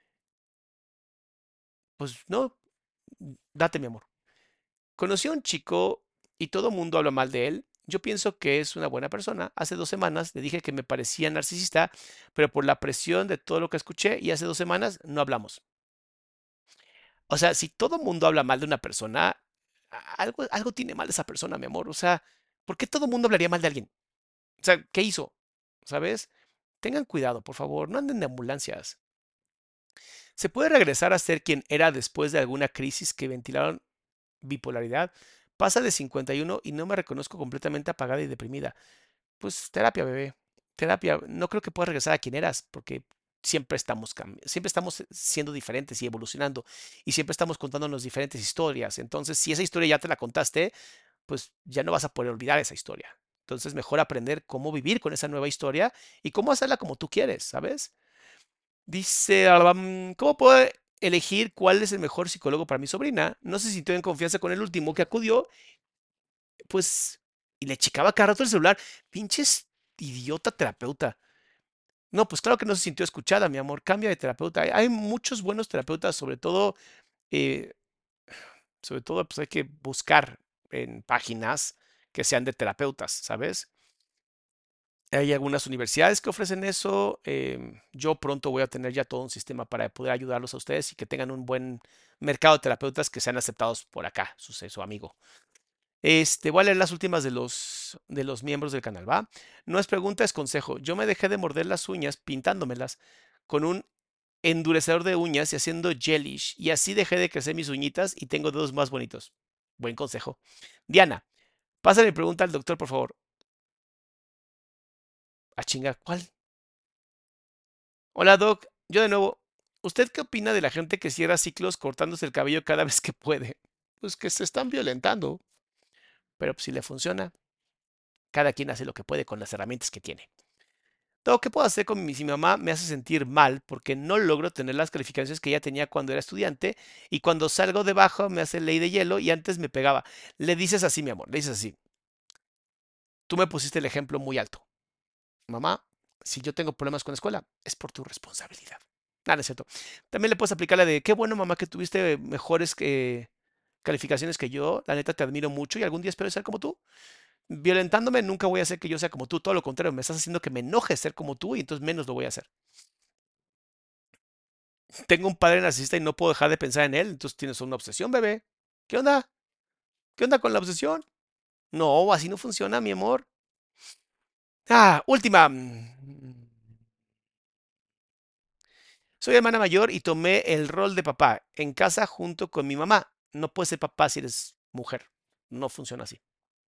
Pues no, date mi amor. Conocí a un chico y todo mundo habla mal de él. Yo pienso que es una buena persona. Hace 2 semanas le dije que me parecía narcisista, pero por la presión de todo lo que escuché y hace 2 semanas no hablamos. O sea, si todo mundo habla mal de una persona, algo tiene mal esa persona, mi amor. O sea, ¿por qué todo mundo hablaría mal de alguien? O sea, ¿qué hizo? ¿Sabes? Tengan cuidado, por favor, no anden de ambulancias. ¿Se puede regresar a ser quien era después de alguna crisis que ventilaron bipolaridad? Pasa de 51 y no me reconozco completamente apagada y deprimida. Pues terapia, bebé. Terapia. No creo que puedas regresar a quien eras, porque siempre estamos siendo diferentes y evolucionando, y siempre estamos contándonos diferentes historias. Entonces, si esa historia ya te la contaste, pues ya no vas a poder olvidar esa historia. Entonces, mejor aprender cómo vivir con esa nueva historia y cómo hacerla como tú quieres, ¿sabes? Dice, ¿cómo puedo elegir cuál es el mejor psicólogo para mi sobrina? No se sintió en confianza con el último que acudió, pues, y le checaba cada rato el celular. Pinches idiota terapeuta. No, pues claro que no se sintió escuchada, mi amor. Cambia de terapeuta. Hay muchos buenos terapeutas, eh, sobre todo, pues hay que buscar en páginas que sean de terapeutas, ¿sabes? Hay algunas universidades que ofrecen eso. Yo pronto voy a tener ya todo un sistema para poder ayudarlos a ustedes y que tengan un buen mercado de terapeutas que sean aceptados por acá, su amigo. Voy a leer las últimas de los miembros del canal, ¿va? No es pregunta, es consejo. Yo me dejé de morder las uñas pintándomelas con un endurecedor de uñas y haciendo gelish. Y así dejé de crecer mis uñitas y tengo dedos más bonitos. Buen consejo. Diana, pásale pregunta al doctor, por favor. A chingar, ¿cuál? Hola, Doc. Yo de nuevo. ¿Usted qué opina de la gente que cierra ciclos cortándose el cabello cada vez que puede? Pues que se están violentando. Pero pues, si le funciona, cada quien hace lo que puede con las herramientas que tiene. Todo ¿qué puedo hacer con si mi mamá me hace sentir mal porque no logro tener las calificaciones que ella tenía cuando era estudiante y cuando salgo debajo me hace ley de hielo y antes me pegaba? Le dices así, mi amor, le dices así. Tú me pusiste el ejemplo muy alto. Mamá, si yo tengo problemas con la escuela, es por tu responsabilidad. Nada, es cierto. También le puedes aplicar la de, qué bueno, mamá, que tuviste mejores calificaciones que yo. La neta te admiro mucho y algún día espero ser como tú. Violentándome nunca voy a hacer que yo sea como tú. Todo lo contrario, me estás haciendo que me enoje ser como tú y entonces menos lo voy a hacer. Tengo un padre narcisista y no puedo dejar de pensar en él. Entonces tienes una obsesión, bebé. ¿Qué onda? ¿Qué onda con la obsesión? No, así no funciona, mi amor. Última. Soy hermana mayor y tomé el rol de papá en casa junto con mi mamá. No puedes ser papá si eres mujer. No funciona así.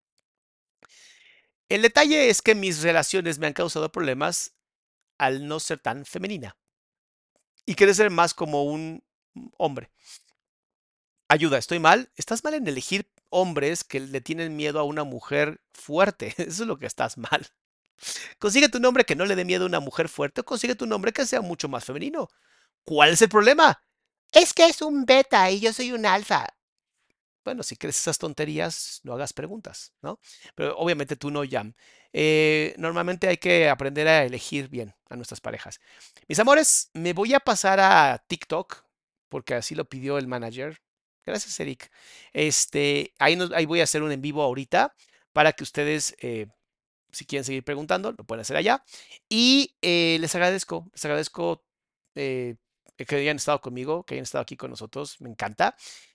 El detalle es que mis relaciones me han causado problemas al no ser tan femenina y querer ser más como un hombre. Ayuda, ¿estoy mal? Estás mal en elegir hombres que le tienen miedo a una mujer fuerte. Eso es lo que estás mal. Consíguete un hombre que no le dé miedo a una mujer fuerte o consíguete un hombre que sea mucho más femenino. ¿Cuál es el problema? Es que es un beta y yo soy un alfa. Bueno, si crees esas tonterías, no hagas preguntas, ¿no? Pero obviamente tú no, Jam. Normalmente hay que aprender a elegir bien a nuestras parejas. Mis amores, me voy a pasar a TikTok, porque así lo pidió el manager. Gracias, Eric. Ahí voy a hacer un en vivo ahorita para que ustedes, si quieren seguir preguntando, lo pueden hacer allá. Y les agradezco que hayan estado conmigo, que hayan estado aquí con nosotros. Me encanta.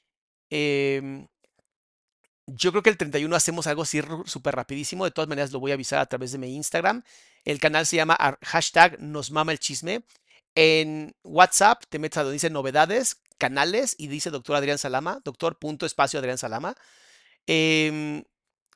Yo creo que el 31 hacemos algo así súper rapidísimo. De todas maneras, lo voy a avisar a través de mi Instagram. El canal se llama #NosMamaElChisme. En WhatsApp te metes a donde dice novedades, canales y dice Dr. Adrián Salama, Dr.Adrián Salama. Y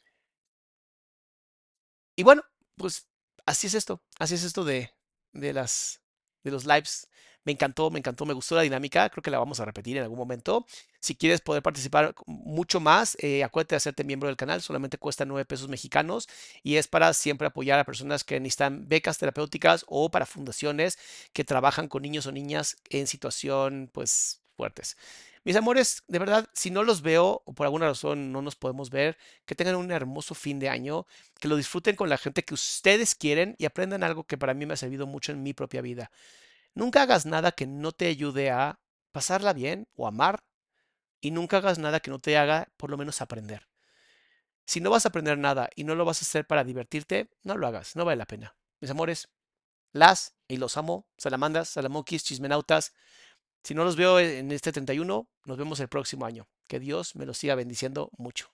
bueno, pues así es esto de los lives. Me encantó, me gustó la dinámica, creo que la vamos a repetir en algún momento. Si quieres poder participar mucho más, acuérdate de hacerte miembro del canal, solamente cuesta 9 pesos mexicanos y es para siempre apoyar a personas que necesitan becas terapéuticas o para fundaciones que trabajan con niños o niñas en situación, pues, fuertes. Mis amores, de verdad, si no los veo o por alguna razón no nos podemos ver, que tengan un hermoso fin de año, que lo disfruten con la gente que ustedes quieren y aprendan algo que para mí me ha servido mucho en mi propia vida. Nunca hagas nada que no te ayude a pasarla bien o amar y nunca hagas nada que no te haga por lo menos aprender. Si no vas a aprender nada y no lo vas a hacer para divertirte, no lo hagas, no vale la pena. Mis amores, las y los amo, salamandas, salamonquis, chismenautas. Si no los veo en este 31, nos vemos el próximo año. Que Dios me los siga bendiciendo mucho.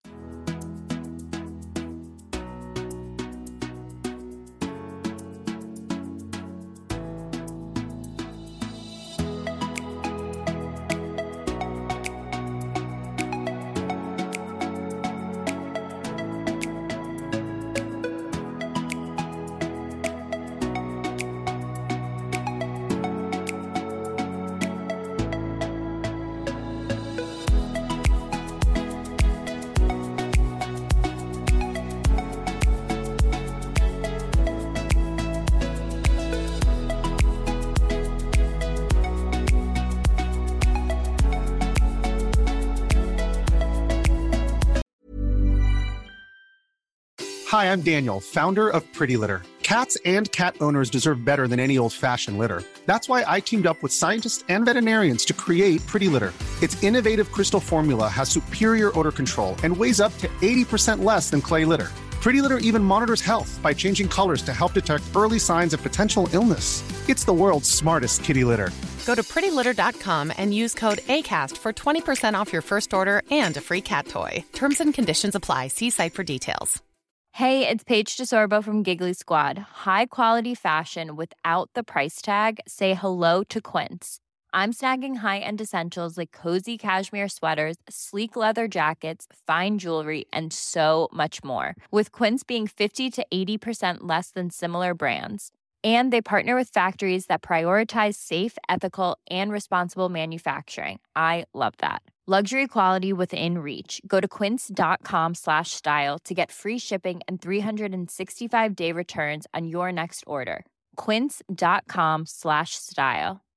Hi, I'm Daniel, founder of Pretty Litter. Cats and cat owners deserve better than any old-fashioned litter. That's why I teamed up with scientists and veterinarians to create Pretty Litter. Its innovative crystal formula has superior odor control and weighs up to 80% less than clay litter. Pretty Litter even monitors health by changing colors to help detect early signs of potential illness. It's the world's smartest kitty litter. Go to prettylitter.com and use code ACAST for 20% off your first order and a free cat toy. Terms and conditions apply. See site for details. Hey, it's Paige DeSorbo from Giggly Squad. High quality fashion without the price tag. Say hello to Quince. I'm snagging high-end essentials like cozy cashmere sweaters, sleek leather jackets, fine jewelry, and so much more. With Quince being 50 to 80% less than similar brands. And they partner with factories that prioritize safe, ethical, and responsible manufacturing. I love that. Luxury quality within reach. Go to quince.com/style to get free shipping and 365-day returns on your next order. Quince.com/style.